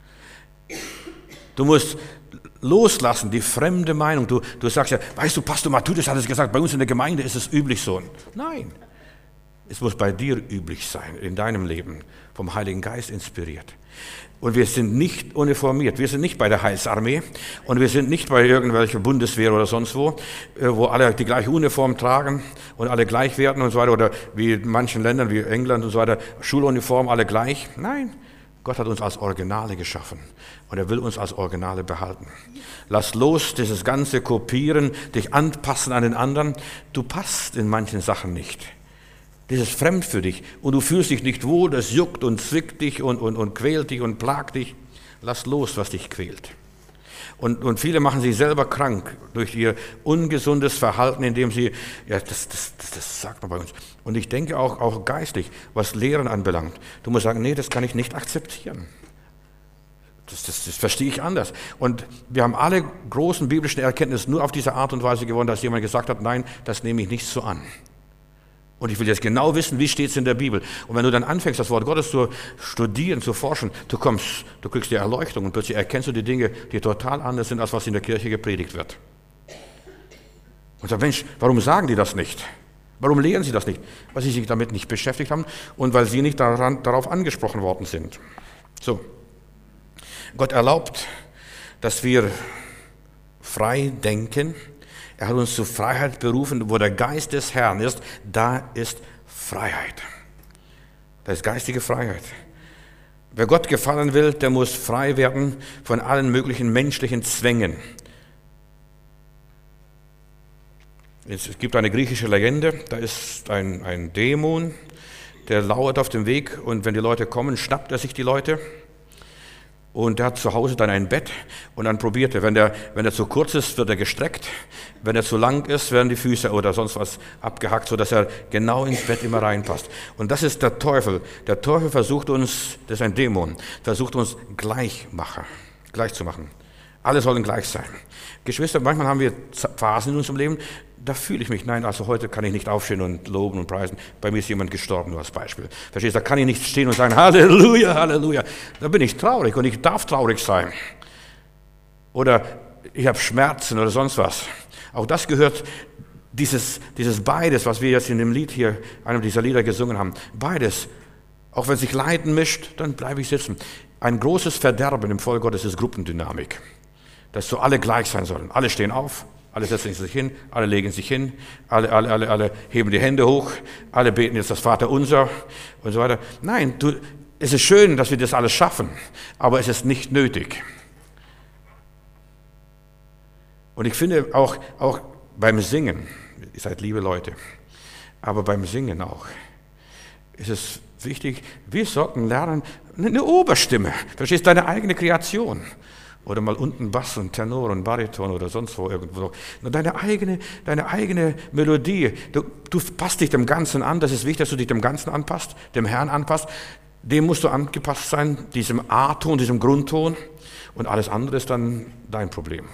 Du musst loslassen, die fremde Meinung. Du sagst ja, weißt du, Pastor Matthäus hat es gesagt, bei uns in der Gemeinde ist es üblich so. Nein, es muss bei dir üblich sein, in deinem Leben, vom Heiligen Geist inspiriert. Und wir sind nicht uniformiert, wir sind nicht bei der Heilsarmee und wir sind nicht bei irgendwelcher Bundeswehr oder sonst wo alle die gleiche Uniform tragen und alle gleich werden und so weiter, oder wie in manchen Ländern, wie England und so weiter, Schuluniform, alle gleich. Nein, Gott hat uns als Originale geschaffen und er will uns als Originale behalten. Lass los dieses ganze Kopieren, dich anpassen an den anderen. Du passt in manchen Sachen nicht. Das ist fremd für dich und du fühlst dich nicht wohl, das juckt und zwickt dich und quält dich und plagt dich. Lass los, was dich quält. Und viele machen sich selber krank durch ihr ungesundes Verhalten, indem sie, ja, das sagt man bei uns. Und ich denke auch geistlich, was Lehren anbelangt. Du musst sagen, nee, das kann ich nicht akzeptieren. Das verstehe ich anders. Und wir haben alle großen biblischen Erkenntnisse nur auf diese Art und Weise gewonnen, dass jemand gesagt hat, nein, das nehme ich nicht so an. Und ich will jetzt genau wissen, wie steht es in der Bibel. Und wenn du dann anfängst, das Wort Gottes zu studieren, zu forschen, du kriegst die Erleuchtung und plötzlich erkennst du die Dinge, die total anders sind, als was in der Kirche gepredigt wird. Und sag, Mensch, warum sagen die das nicht? Warum lehren sie das nicht? Weil sie sich damit nicht beschäftigt haben und weil sie nicht darauf angesprochen worden sind. So. Gott erlaubt, dass wir frei denken. Er hat uns zur Freiheit berufen, wo der Geist des Herrn ist, da ist Freiheit. Da ist geistige Freiheit. Wer Gott gefallen will, der muss frei werden von allen möglichen menschlichen Zwängen. Es gibt eine griechische Legende, da ist ein Dämon, der lauert auf dem Weg und wenn die Leute kommen, schnappt er sich die Leute. Und er hat zu Hause dann ein Bett und dann probiert er, wenn er zu kurz ist, wird er gestreckt, wenn er zu lang ist, werden die Füße oder sonst was abgehackt, sodass er genau ins Bett immer reinpasst. Und das ist der Teufel. Der Teufel versucht uns, das ist ein Dämon, versucht uns gleich zu machen. Alle sollen gleich sein. Geschwister, manchmal haben wir Phasen in unserem Leben, da fühle ich mich, nein, also heute kann ich nicht aufstehen und loben und preisen. Bei mir ist jemand gestorben, nur als Beispiel. Verstehst du, da kann ich nicht stehen und sagen, Halleluja, Halleluja. Da bin ich traurig und ich darf traurig sein. Oder ich habe Schmerzen oder sonst was. Auch das gehört, dieses beides, was wir jetzt in dem Lied hier, einem dieser Lieder gesungen haben, beides, auch wenn sich Leiden mischt, dann bleibe ich sitzen. Ein großes Verderben im Volk Gottes ist Gruppendynamik. Dass so alle gleich sein sollen. Alle stehen auf. Alle setzen sich hin, alle legen sich hin, alle heben die Hände hoch, alle beten jetzt das Vaterunser und so weiter. Nein, es ist schön, dass wir das alles schaffen, aber es ist nicht nötig. Und ich finde auch beim Singen, ihr seid liebe Leute, aber beim Singen auch, ist es wichtig, wir sollten lernen, eine Oberstimme, verstehst du, deine eigene Kreation. Oder mal unten Bass und Tenor und Bariton oder sonst wo irgendwo. Nur deine eigene Melodie. Du passt dich dem Ganzen an. Das ist wichtig, dass du dich dem Ganzen anpasst, dem Herrn anpasst. Dem musst du angepasst sein, diesem A-Ton, diesem Grundton. Und alles andere ist dann dein Problem.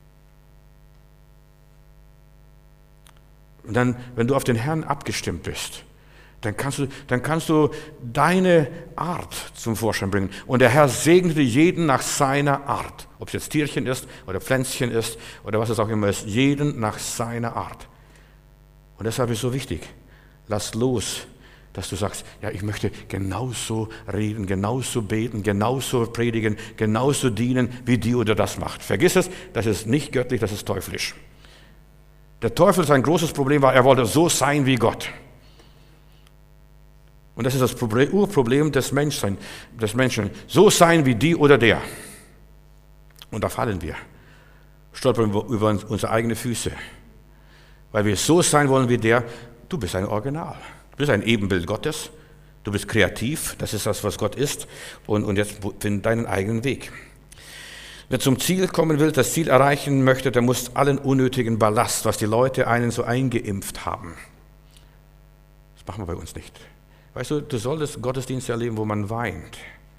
Und dann, wenn du auf den Herrn abgestimmt bist, dann kannst du deine Art zum Vorschein bringen. Und der Herr segnete jeden nach seiner Art. Ob es jetzt Tierchen ist oder Pflänzchen ist oder was es auch immer ist. Jeden nach seiner Art. Und deshalb ist es so wichtig. Lass los dass du sagst, ja, ich möchte genauso reden, genauso beten, genauso predigen, genauso dienen, wie die oder das macht. Vergiss es, das ist nicht göttlich, das ist teuflisch. Der Teufel, sein großes Problem war, er wollte so sein wie Gott. Und das ist das Urproblem des Menschen. So sein wie die oder der. Und da fallen wir. Stolpern über unsere eigenen Füße. Weil wir so sein wollen wie der, du bist ein Original. Du bist ein Ebenbild Gottes. Du bist kreativ, das ist das, was Gott ist. Und jetzt find deinen eigenen Weg. Wer zum Ziel kommen will, das Ziel erreichen möchte, der muss allen unnötigen Ballast, was die Leute einen so eingeimpft haben. Das machen wir bei uns nicht. Weißt du, du solltest Gottesdienste erleben, wo man weint.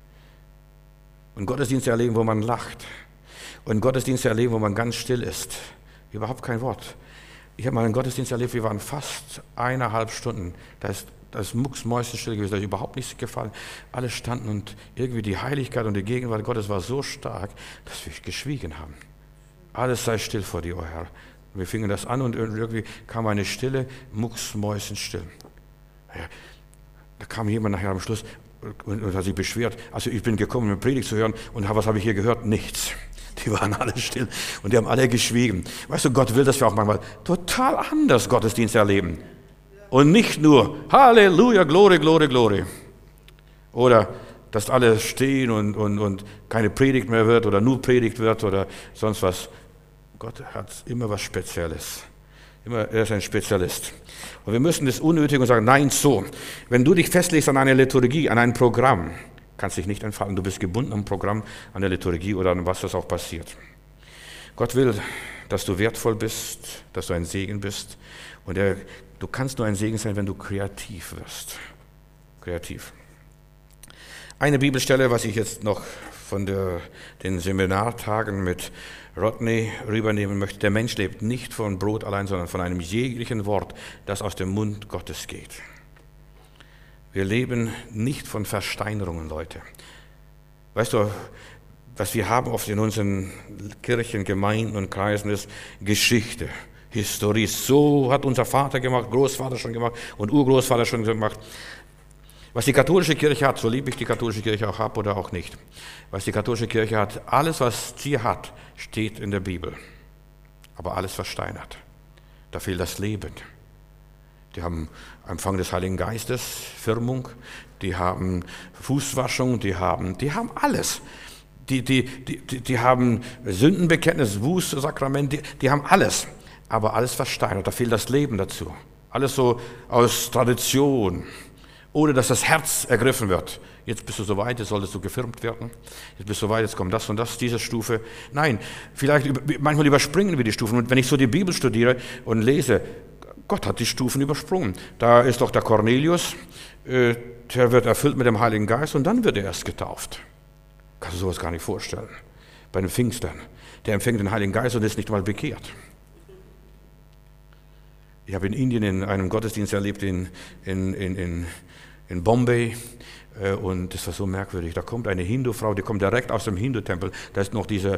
Und Gottesdienste erleben, wo man lacht. Und Gottesdienste erleben, wo man ganz still ist. Überhaupt kein Wort. Ich habe mal einen Gottesdienst erlebt, wir waren fast 1,5 Stunden. Da ist mucksmäuschenstill gewesen, da ist überhaupt nichts gefallen. Alle standen und irgendwie die Heiligkeit und die Gegenwart Gottes war so stark, dass wir geschwiegen haben. Alles sei still vor dir, o Herr. Und wir fingen das an und irgendwie kam eine Stille, mucksmäuschenstill. Ja, da kam jemand nachher am Schluss und hat sich beschwert. Also ich bin gekommen, um eine Predigt zu hören und was habe ich hier gehört? Nichts. Die waren alle still und die haben alle geschwiegen. Weißt du, Gott will, dass wir auch manchmal total anders Gottesdienst erleben. Und nicht nur Halleluja, Glory, Glory, Glory. Oder dass alle stehen und keine Predigt mehr wird oder nur Predigt wird oder sonst was. Gott hat immer was Spezielles. Er ist ein Spezialist. Und wir müssen das unnötig und sagen, nein, so. Wenn du dich festlegst an eine Liturgie, an ein Programm, kannst dich nicht entfalten. Du bist gebunden am Programm, an der Liturgie oder an was das auch passiert. Gott will, dass du wertvoll bist, dass du ein Segen bist. Und du kannst nur ein Segen sein, wenn du kreativ wirst. Kreativ. Eine Bibelstelle, was ich jetzt noch von den Seminartagen mit Rodney rübernehmen möchte. Der Mensch lebt nicht von Brot allein, sondern von einem jeglichen Wort, das aus dem Mund Gottes geht. Wir leben nicht von Versteinerungen, Leute. Weißt du, was wir haben oft in unseren Kirchen, Gemeinden und Kreisen ist Geschichte, Historie. So hat unser Vater gemacht, Großvater schon gemacht und Urgroßvater schon gemacht. Was die katholische Kirche hat, so lieb ich die katholische Kirche auch habe oder auch nicht, was die katholische Kirche hat, alles, was sie hat, steht in der Bibel. Aber alles versteinert. Da fehlt das Leben. Die haben Empfang des Heiligen Geistes, Firmung, die haben Fußwaschung, die haben alles. Die haben Sündenbekenntnis, Bußsakrament, die haben alles. Aber alles versteinert, da fehlt das Leben dazu. Alles so aus Tradition. Ohne dass das Herz ergriffen wird. Jetzt bist du soweit, jetzt solltest du gefirmt werden. Jetzt bist du soweit, jetzt kommt das und das, diese Stufe. Nein, manchmal überspringen wir die Stufen. Und wenn ich so die Bibel studiere und lese, Gott hat die Stufen übersprungen. Da ist doch der Cornelius, der wird erfüllt mit dem Heiligen Geist und dann wird er erst getauft. Kannst du sowas gar nicht vorstellen. Bei den Pfingstern. Der empfängt den Heiligen Geist und ist nicht mal bekehrt. Ich habe in Indien in einem Gottesdienst erlebt, in Bombay, und das war so merkwürdig. Da kommt eine Hindu-Frau, die kommt direkt aus dem Hindu-Tempel. Da ist noch diese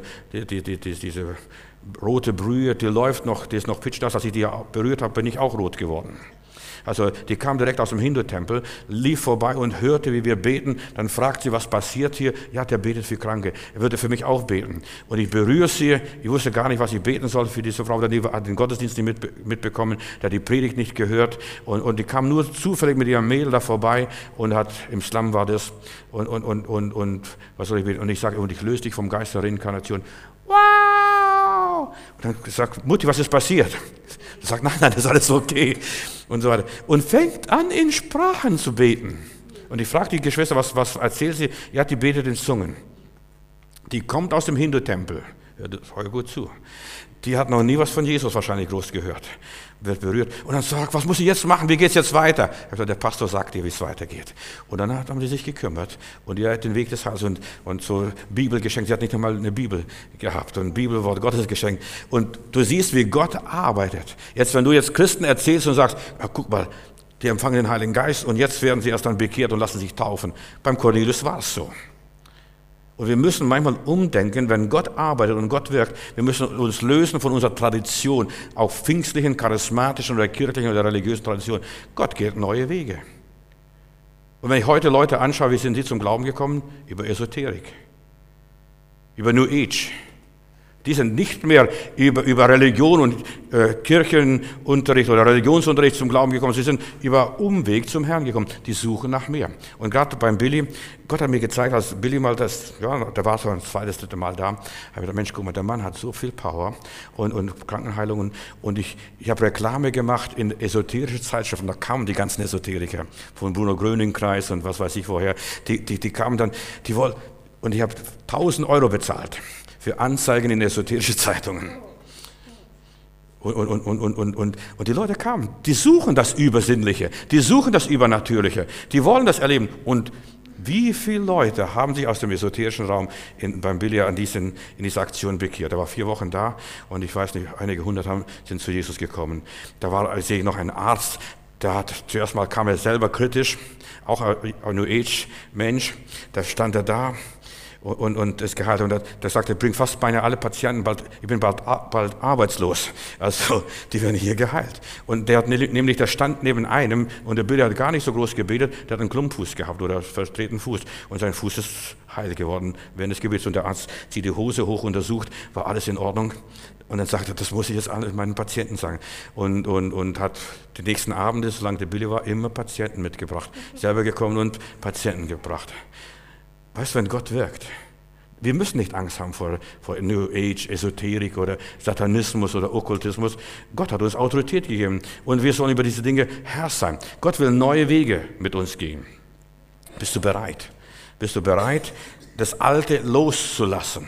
rote Brühe, die läuft noch, die ist noch pitschnass. Als ich die berührt habe, bin ich auch rot geworden. Also die kam direkt aus dem Hindu-Tempel, lief vorbei und hörte, wie wir beten. Dann fragt sie, was passiert hier? Ja, der betet für Kranke. Er würde für mich auch beten. Und ich berühre sie. Ich wusste gar nicht, was ich beten soll für diese Frau. Die hat den Gottesdienst nicht mitbekommen, der hat die Predigt nicht gehört. Und die kam nur zufällig mit ihrem Mädel da vorbei und hat, im Slum war das. Und was soll ich beten? Und ich sage, und ich löse dich vom Geist der Reinkarnation. Wow! Und dann sagt, Mutti, was ist passiert? Sie sagt, nein, das ist alles okay. Und so weiter. Und fängt an, in Sprachen zu beten. Und ich frage die Geschwister, was erzählt sie? Ja, die betet in Zungen. Die kommt aus dem Hindu-Tempel. Ja, hör gut zu. Die hat noch nie was von Jesus wahrscheinlich groß gehört. Wird berührt. Und dann sagt, was muss ich jetzt machen? Wie geht es jetzt weiter? Der Pastor sagt dir, wie es weitergeht. Und dann haben die sich gekümmert. Und die hat den Weg des Heils und so Bibel geschenkt. Sie hat nicht einmal eine Bibel gehabt und Bibelwort Gottes geschenkt. Und du siehst, wie Gott arbeitet. Jetzt, wenn du jetzt Christen erzählst und sagst, ja, guck mal, die empfangen den Heiligen Geist und jetzt werden sie erst dann bekehrt und lassen sich taufen. Beim Cornelius war es so. Und wir müssen manchmal umdenken, wenn Gott arbeitet und Gott wirkt, wir müssen uns lösen von unserer Tradition, auch pfingstlichen, charismatischen oder kirchlichen oder religiösen Tradition. Gott geht neue Wege. Und wenn ich heute Leute anschaue, wie sind sie zum Glauben gekommen? Über Esoterik, über New Age. Die sind nicht mehr über Religion und Kirchenunterricht oder Religionsunterricht zum Glauben gekommen. Sie sind über Umweg zum Herrn gekommen. Die suchen nach mehr. Und gerade beim Billy, Gott hat mir gezeigt, als Billy mal der war so ein zweites, dritte Mal da, habe ich gedacht, Mensch, guck mal, der Mann hat so viel Power und Krankenheilungen. Und ich habe Reklame gemacht in esoterische Zeitschriften. Da kamen die ganzen Esoteriker von Bruno Gröning-Kreis und was weiß ich woher. Die kamen dann, und ich habe 1.000 Euro bezahlt für Anzeigen in esoterische Zeitungen. Und die Leute kamen, die suchen das Übersinnliche, die suchen das Übernatürliche, die wollen das erleben. Und wie viele Leute haben sich aus dem esoterischen Raum beim Billy in diese Aktion bekehrt? Er war 4 Wochen da und ich weiß nicht, einige hundert sind zu Jesus gekommen. Da war, sehe ich noch einen Arzt, zuerst mal kam er selber kritisch, auch ein New Age Mensch, da stand er da. Und das geheilt. Und der sagte, bring fast beinahe alle Patienten, ich bin bald arbeitslos. Also, die werden hier geheilt. Und der stand neben einem, und der Billy hat gar nicht so groß gebetet, der hat einen Klumpfuß gehabt oder einen vertretenen Fuß. Und sein Fuß ist heil geworden während des Gebets. Und der Arzt zieht die Hose hoch, untersucht, war alles in Ordnung. Und dann sagte er, das muss ich jetzt allen meinen Patienten sagen. Und hat die nächsten Abende, solange der Billy war, immer Patienten mitgebracht. Selber gekommen und Patienten gebracht. Weißt du, wenn Gott wirkt, wir müssen nicht Angst haben vor New Age, Esoterik oder Satanismus oder Okkultismus. Gott hat uns Autorität gegeben und wir sollen über diese Dinge Herr sein. Gott will neue Wege mit uns gehen. Bist du bereit? Bist du bereit, das Alte loszulassen?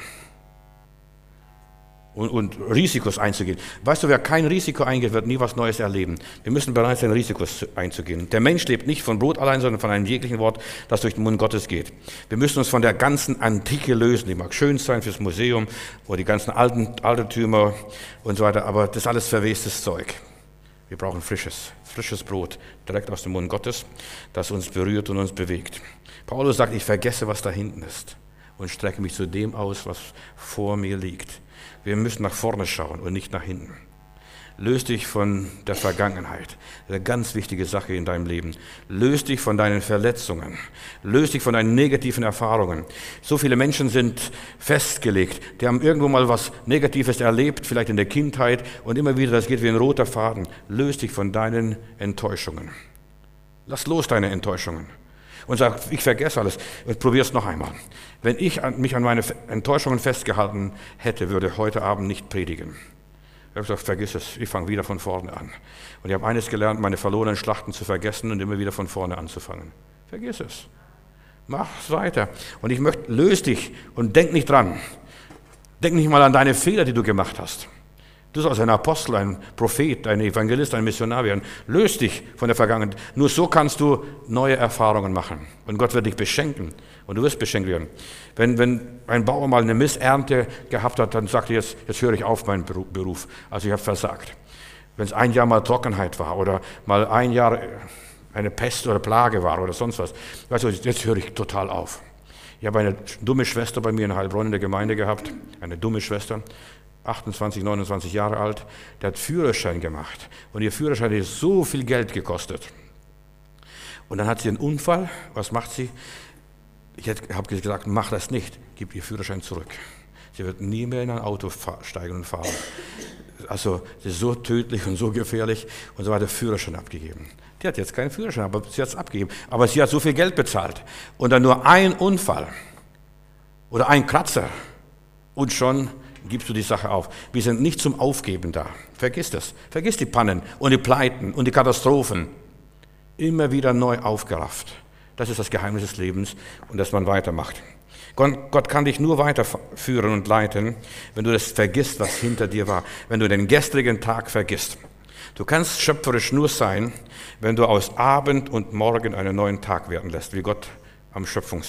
Und Risikos einzugehen. Weißt du, wer kein Risiko eingeht, wird nie was Neues erleben. Wir müssen bereit sein, Risikos einzugehen. Der Mensch lebt nicht von Brot allein, sondern von einem jeglichen Wort, das durch den Mund Gottes geht. Wir müssen uns von der ganzen Antike lösen. Die mag schön sein fürs Museum oder die ganzen Altertümer und so weiter, aber das ist alles verwestes Zeug. Wir brauchen frisches Brot, direkt aus dem Mund Gottes, das uns berührt und uns bewegt. Paulus sagt, ich vergesse, was da hinten ist und strecke mich zu dem aus, was vor mir liegt. Wir müssen nach vorne schauen und nicht nach hinten. Löse dich von der Vergangenheit. Das ist eine ganz wichtige Sache in deinem Leben. Löse dich von deinen Verletzungen. Löse dich von deinen negativen Erfahrungen. So viele Menschen sind festgelegt. Die haben irgendwo mal was Negatives erlebt, vielleicht in der Kindheit. Und immer wieder, das geht wie ein roter Faden. Löse dich von deinen Enttäuschungen. Lass los deine Enttäuschungen. Und sag, ich vergesse alles. Und probier es noch einmal. Wenn ich mich an meine Enttäuschungen festgehalten hätte, würde ich heute Abend nicht predigen. Ich habe gesagt, vergiss es, ich fange wieder von vorne an. Und ich habe eines gelernt, meine verlorenen Schlachten zu vergessen und immer wieder von vorne anzufangen. Vergiss es. Mach es weiter. Und ich möchte, löse dich und denk nicht dran. Denk nicht mal an deine Fehler, die du gemacht hast. Du sollst ein Apostel, ein Prophet, ein Evangelist, ein Missionar werden. Löse dich von der Vergangenheit. Nur so kannst du neue Erfahrungen machen. Und Gott wird dich beschenken. Und du wirst beschenkt werden. Wenn ein Bauer mal eine Missernte gehabt hat, dann sagt er, jetzt höre ich auf meinen Beruf. Also ich habe versagt. Wenn es ein Jahr mal Trockenheit war oder mal ein Jahr eine Pest oder Plage war oder sonst was. Also jetzt höre ich total auf. Ich habe eine dumme Schwester bei mir in Heilbronn in der Gemeinde gehabt. Eine dumme Schwester. 28, 29 Jahre alt, der hat Führerschein gemacht. Und ihr Führerschein hat so viel Geld gekostet. Und dann hat sie einen Unfall. Was macht sie? Ich habe gesagt, mach das nicht. Gib ihr Führerschein zurück. Sie wird nie mehr in ein Auto steigen und fahren. Also, das ist so tödlich und so gefährlich. Und so hat der Führerschein abgegeben. Die hat jetzt keinen Führerschein, aber sie hat es abgegeben. Aber sie hat so viel Geld bezahlt. Und dann nur ein Unfall oder ein Kratzer. Und schon gibst du die Sache auf. Wir sind nicht zum Aufgeben da. Vergiss das. Vergiss die Pannen und die Pleiten und die Katastrophen. Immer wieder neu aufgerafft. Das ist das Geheimnis des Lebens und dass man weitermacht. Gott kann dich nur weiterführen und leiten, wenn du das vergisst, was hinter dir war. Wenn du den gestrigen Tag vergisst. Du kannst schöpferisch nur sein, wenn du aus Abend und Morgen einen neuen Tag werden lässt, wie Gott beim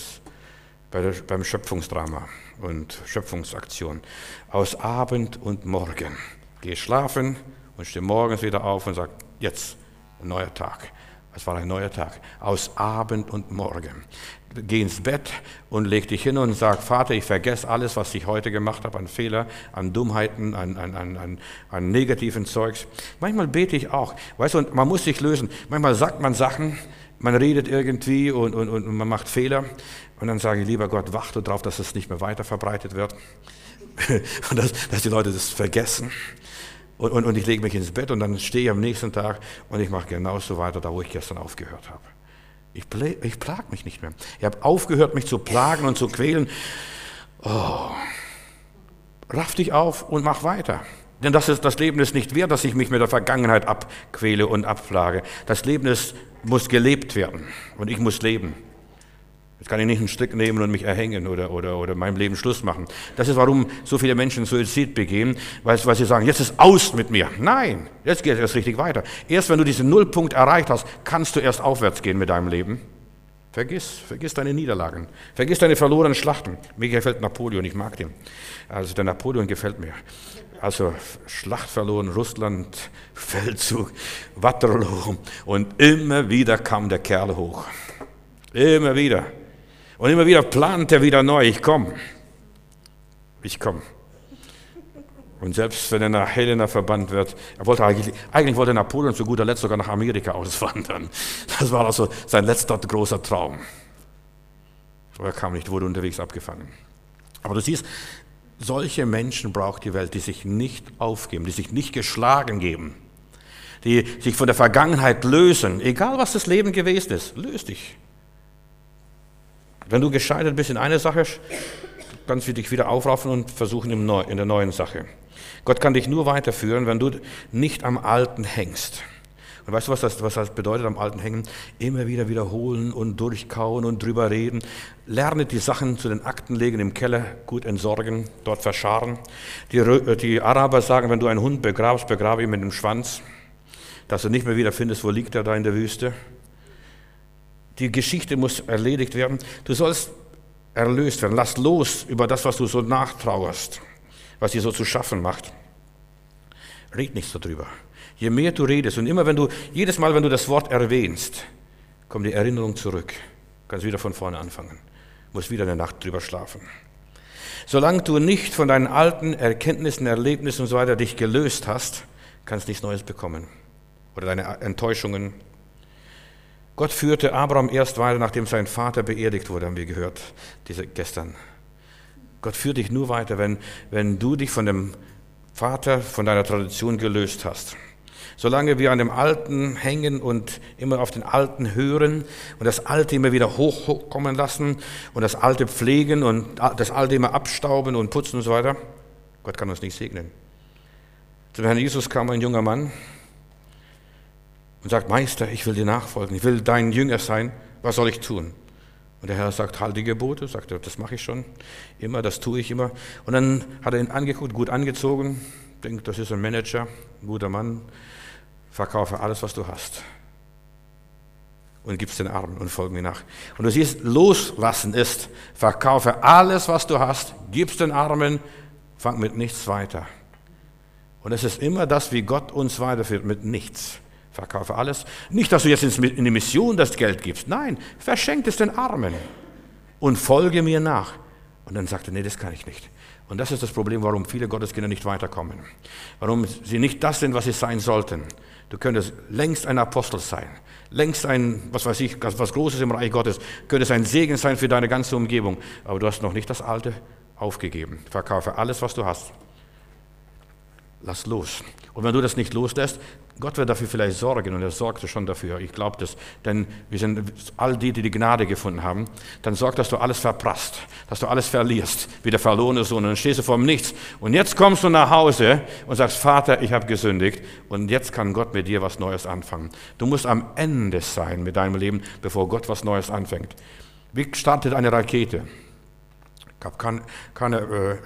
Schöpfungsdrama und Schöpfungsaktion. Aus Abend und Morgen. Geh schlafen und steh morgens wieder auf und sag, jetzt ein neuer Tag. Es war ein neuer Tag, aus Abend und Morgen. Geh ins Bett und leg dich hin und sag, Vater, ich vergesse alles, was ich heute gemacht habe, an Fehler, an Dummheiten, an negativen Zeugs. Manchmal bete ich auch, weißt du, und man muss sich lösen. Manchmal sagt man Sachen, man redet irgendwie und man macht Fehler. Und dann sage ich, lieber Gott, warte darauf, dass es nicht mehr weiter verbreitet wird. Und dass die Leute das vergessen. Und ich lege mich ins Bett und dann stehe ich am nächsten Tag und ich mache genauso weiter, da wo ich gestern aufgehört habe. Ich plage mich nicht mehr. Ich habe aufgehört, mich zu plagen und zu quälen. Oh. Raff dich auf und mach weiter. Denn das Leben ist nicht wert, dass ich mich mit der Vergangenheit abquäle und abplage. Das Leben muss gelebt werden und ich muss leben. Jetzt kann ich nicht einen Strick nehmen und mich erhängen oder meinem Leben Schluss machen. Das ist, warum so viele Menschen Suizid begehen, weil sie sagen, jetzt ist aus mit mir. Nein, jetzt geht es erst richtig weiter. Erst wenn du diesen Nullpunkt erreicht hast, kannst du erst aufwärts gehen mit deinem Leben. Vergiss deine Niederlagen. Vergiss deine verlorenen Schlachten. Mir gefällt Napoleon, ich mag den. Also der Napoleon gefällt mir. Also Schlacht verloren, Russland, Feldzug, Waterloo. Und immer wieder kam der Kerl hoch. Immer wieder. Und immer wieder plant er wieder neu, ich komme. Und selbst wenn er nach Helena verbannt wird, eigentlich wollte Napoleon zu guter Letzt sogar nach Amerika auswandern. Das war also sein letzter großer Traum. Aber er kam nicht, wurde unterwegs abgefangen. Aber du siehst, solche Menschen braucht die Welt, die sich nicht aufgeben, die sich nicht geschlagen geben, die sich von der Vergangenheit lösen, egal was das Leben gewesen ist, löst dich. Wenn du gescheitert bist in einer Sache, kannst du dich wieder aufraffen und versuchen in der neuen Sache. Gott kann dich nur weiterführen, wenn du nicht am Alten hängst. Und weißt du, was das bedeutet, am Alten hängen? Immer wieder wiederholen und durchkauen und drüber reden. Lerne die Sachen zu den Akten legen, im Keller gut entsorgen, dort verscharren. Die Araber sagen, wenn du einen Hund begrabst, begrabe ihn mit dem Schwanz, dass du nicht mehr wieder findest, wo liegt er da in der Wüste. Die Geschichte muss erledigt werden. Du sollst erlöst werden. Lass los über das, was du so nachtrauerst, was dir so zu schaffen macht. Red nicht so drüber. Je mehr du redest und jedes Mal, wenn du das Wort erwähnst, kommt die Erinnerung zurück. Du kannst wieder von vorne anfangen. Du musst wieder eine Nacht drüber schlafen. Solange du nicht von deinen alten Erkenntnissen, Erlebnissen und so weiter dich gelöst hast, kannst du nichts Neues bekommen. Oder deine Enttäuschungen. Gott führte Abraham erst weiter, nachdem sein Vater beerdigt wurde, haben wir gehört, gestern. Gott führt dich nur weiter, wenn du dich von dem Vater, von deiner Tradition gelöst hast. Solange wir an dem Alten hängen und immer auf den Alten hören und das Alte immer wieder hochkommen lassen und das Alte pflegen und das Alte immer abstauben und putzen und so weiter, Gott kann uns nicht segnen. Zum Herrn Jesus kam ein junger Mann und sagt, Meister, ich will dir nachfolgen, ich will dein Jünger sein, was soll ich tun? Und der Herr sagt, halt die Gebote, sagt er, das mache ich schon immer, das tue ich immer. Und dann hat er ihn angeguckt, gut angezogen, denkt, das ist ein Manager, ein guter Mann, verkaufe alles, was du hast und gib's den Armen und folge mir nach. Und du siehst, loslassen ist, verkaufe alles, was du hast, gib's den Armen, fang mit nichts weiter. Und es ist immer das, wie Gott uns weiterführt, mit nichts. Verkaufe alles. Nicht, dass du jetzt in die Mission das Geld gibst. Nein, verschenk es den Armen und folge mir nach. Und dann sagt er, nee, das kann ich nicht. Und das ist das Problem, warum viele Gotteskinder nicht weiterkommen. Warum sie nicht das sind, was sie sein sollten. Du könntest längst ein Apostel sein. Längst ein, was weiß ich, was Großes im Reich Gottes. Könntest ein Segen sein für deine ganze Umgebung. Aber du hast noch nicht das Alte aufgegeben. Verkaufe alles, was du hast. Lass los. Und wenn du das nicht loslässt, Gott wird dafür vielleicht sorgen und er sorgte schon dafür. Ich glaube das, denn wir sind all die Gnade gefunden haben. Dann sorgt, dass du alles verprasst, dass du alles verlierst, wie der verlorene Sohn. Und dann stehst du vor dem Nichts. Und jetzt kommst du nach Hause und sagst, Vater, ich habe gesündigt. Und jetzt kann Gott mit dir was Neues anfangen. Du musst am Ende sein mit deinem Leben, bevor Gott was Neues anfängt. Wie startet eine Rakete? gab keine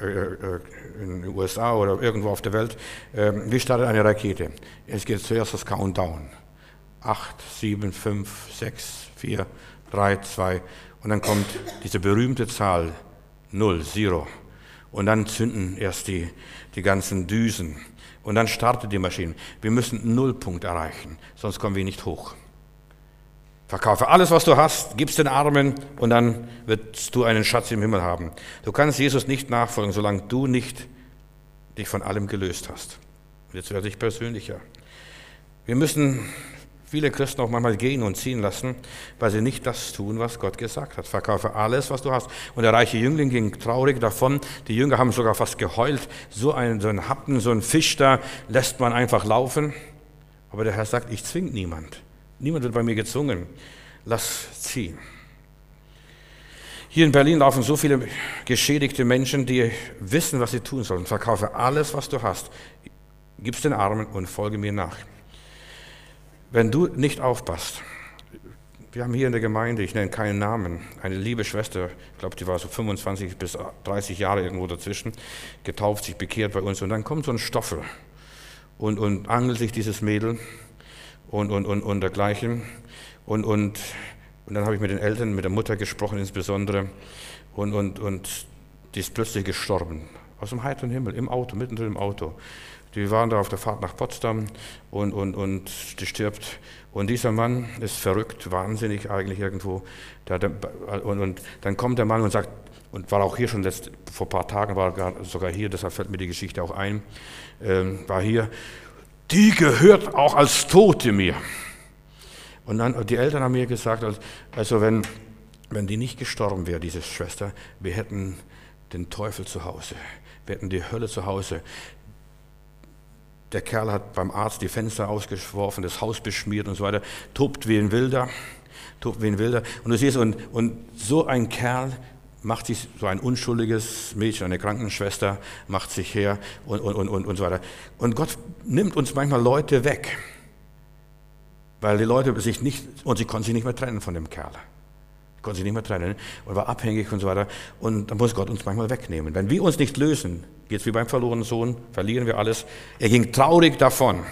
in den USA oder irgendwo auf der Welt. Wie startet eine Rakete? Es geht zuerst das Countdown. 8, 7, 5, 6, 4, 3, 2 und dann kommt diese berühmte Zahl 0, 0. Und dann zünden erst die ganzen Düsen. Und dann startet die Maschine. Wir müssen einen Nullpunkt erreichen, sonst kommen wir nicht hoch. Verkaufe alles, was du hast, gib's den Armen und dann wirst du einen Schatz im Himmel haben. Du kannst Jesus nicht nachfolgen, solange du nicht dich von allem gelöst hast. Und jetzt werde ich persönlicher. Wir müssen viele Christen auch manchmal gehen und ziehen lassen, weil sie nicht das tun, was Gott gesagt hat. Verkaufe alles, was du hast. Und der reiche Jüngling ging traurig davon. Die Jünger haben sogar fast geheult. So ein Happen, so ein Fisch da lässt man einfach laufen. Aber der Herr sagt, ich zwinge niemand. Niemand wird bei mir gezwungen. Lass ziehen. Hier in Berlin laufen so viele geschädigte Menschen, die wissen, was sie tun sollen. Verkaufe alles, was du hast. Gib's den Armen und folge mir nach. Wenn du nicht aufpasst, wir haben hier in der Gemeinde, ich nenne keinen Namen, eine liebe Schwester, ich glaube, die war so 25 bis 30 Jahre irgendwo dazwischen, getauft, sich bekehrt bei uns und dann kommt so ein Stoffel und angelt sich dieses Mädel und dergleichen und dann habe ich mit den Eltern, mit der Mutter gesprochen insbesondere und die ist plötzlich gestorben, aus dem heiteren Himmel, im Auto, mittendrin im Auto. Die waren da auf der Fahrt nach Potsdam und die stirbt. Und dieser Mann ist verrückt, wahnsinnig eigentlich irgendwo. Und dann kommt der Mann und sagt, und war auch hier schon vor ein paar Tagen, war sogar hier, deshalb fällt mir die Geschichte auch ein, war hier, die gehört auch als Tote mir. Und dann, die Eltern haben mir gesagt, also wenn die nicht gestorben wäre, diese Schwester, wir hätten den Teufel zu Hause, wir hätten die Hölle zu Hause. Der Kerl hat beim Arzt die Fenster ausgeworfen, das Haus beschmiert und so weiter, tobt wie ein Wilder. Und du siehst, und so ein Kerl macht sich, so ein unschuldiges Mädchen, eine Krankenschwester, macht sich her und so weiter. Und Gott nimmt uns manchmal Leute weg, weil die Leute sie konnten sich nicht mehr trennen von dem Kerl. Konnte sich nicht mehr trennen und war abhängig und so weiter. Und dann muss Gott uns manchmal wegnehmen. Wenn wir uns nicht lösen, geht es wie beim verlorenen Sohn, verlieren wir alles. Er ging traurig davon.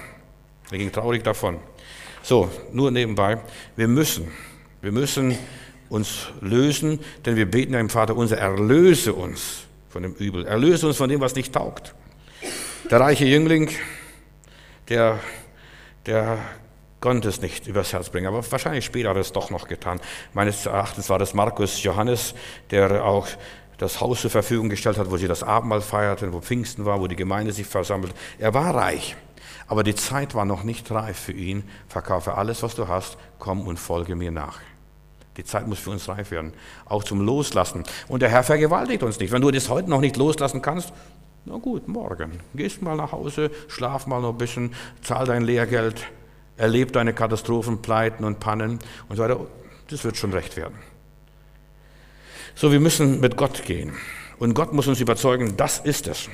So, nur nebenbei, wir müssen uns lösen, denn wir beten ja im Vater unser, erlöse uns von dem Übel, erlöse uns von dem, was nicht taugt. Der reiche Jüngling, der konnte es nicht übers Herz bringen, aber wahrscheinlich später hat er es doch noch getan. Meines Erachtens war das Markus Johannes, der auch das Haus zur Verfügung gestellt hat, wo sie das Abendmahl feierten, wo Pfingsten war, wo die Gemeinde sich versammelt. Er war reich, aber die Zeit war noch nicht reif für ihn. Verkaufe alles, was du hast, komm und folge mir nach. Die Zeit muss für uns reif werden, auch zum Loslassen. Und der Herr vergewaltigt uns nicht. Wenn du das heute noch nicht loslassen kannst, na gut, morgen. Gehst mal nach Hause, schlaf mal noch ein bisschen, zahl dein Lehrgeld, erleb deine Katastrophen, Pleiten und Pannen und so weiter. Das wird schon recht werden. So, wir müssen mit Gott gehen. Und Gott muss uns überzeugen, das ist es.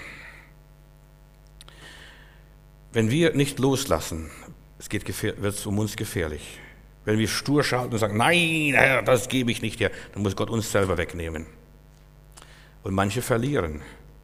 Wenn wir nicht loslassen, wird es um uns gefährlich. Wenn wir stur schalten und sagen, nein, Herr, das gebe ich nicht her, dann muss Gott uns selber wegnehmen. Und manche verlieren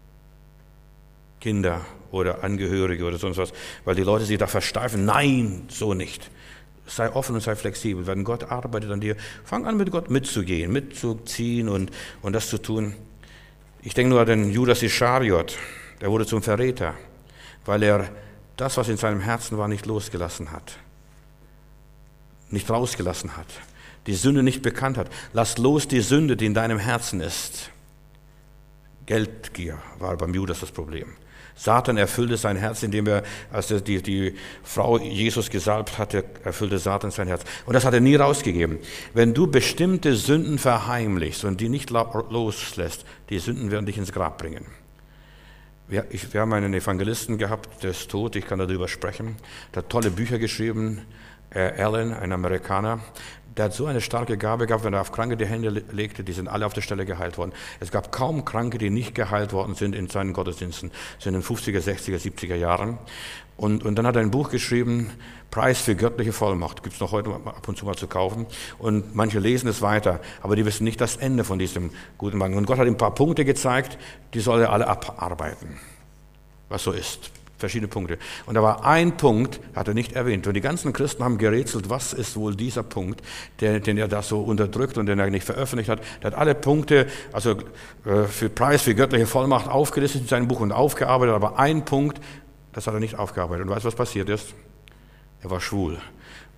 Kinder oder Angehörige oder sonst was, weil die Leute sich da versteifen. Nein, so nicht. Sei offen und sei flexibel. Wenn Gott arbeitet an dir, fang an, mit Gott mitzugehen, mitzuziehen und das zu tun. Ich denke nur an den Judas Ischariot, der wurde zum Verräter, weil er das, was in seinem Herzen war, nicht losgelassen hat. Nicht rausgelassen hat. Die Sünde nicht bekannt hat. Lass los die Sünde, die in deinem Herzen ist. Geldgier war beim Judas das Problem. Satan erfüllte sein Herz, indem er, als er die Frau Jesus gesalbt hatte, erfüllte Satan sein Herz. Und das hat er nie rausgegeben. Wenn du bestimmte Sünden verheimlichst und die nicht loslässt, die Sünden werden dich ins Grab bringen. Wir haben einen Evangelisten gehabt, der ist tot, ich kann darüber sprechen. Der hat tolle Bücher geschrieben, Allen, ein Amerikaner. Der hat so eine starke Gabe gehabt, wenn er auf Kranke die Hände legte, die sind alle auf der Stelle geheilt worden. Es gab kaum Kranke, die nicht geheilt worden sind in seinen Gottesdiensten, so in den 50er, 60er, 70er Jahren. Und dann hat er ein Buch geschrieben, Preis für göttliche Vollmacht, gibt es noch heute ab und zu mal zu kaufen. Und manche lesen es weiter, aber die wissen nicht das Ende von diesem guten Mann. Und Gott hat ihm ein paar Punkte gezeigt, die soll er alle abarbeiten, was so ist. Verschiedene Punkte. Und da war ein Punkt, hat er nicht erwähnt. Und die ganzen Christen haben gerätselt, was ist wohl dieser Punkt, den er da so unterdrückt und den er nicht veröffentlicht hat. Er hat alle Punkte, also für Preis, für göttliche Vollmacht aufgelistet in seinem Buch und aufgearbeitet, aber ein Punkt, das hat er nicht aufgearbeitet. Und weißt du, was passiert ist? Er war schwul.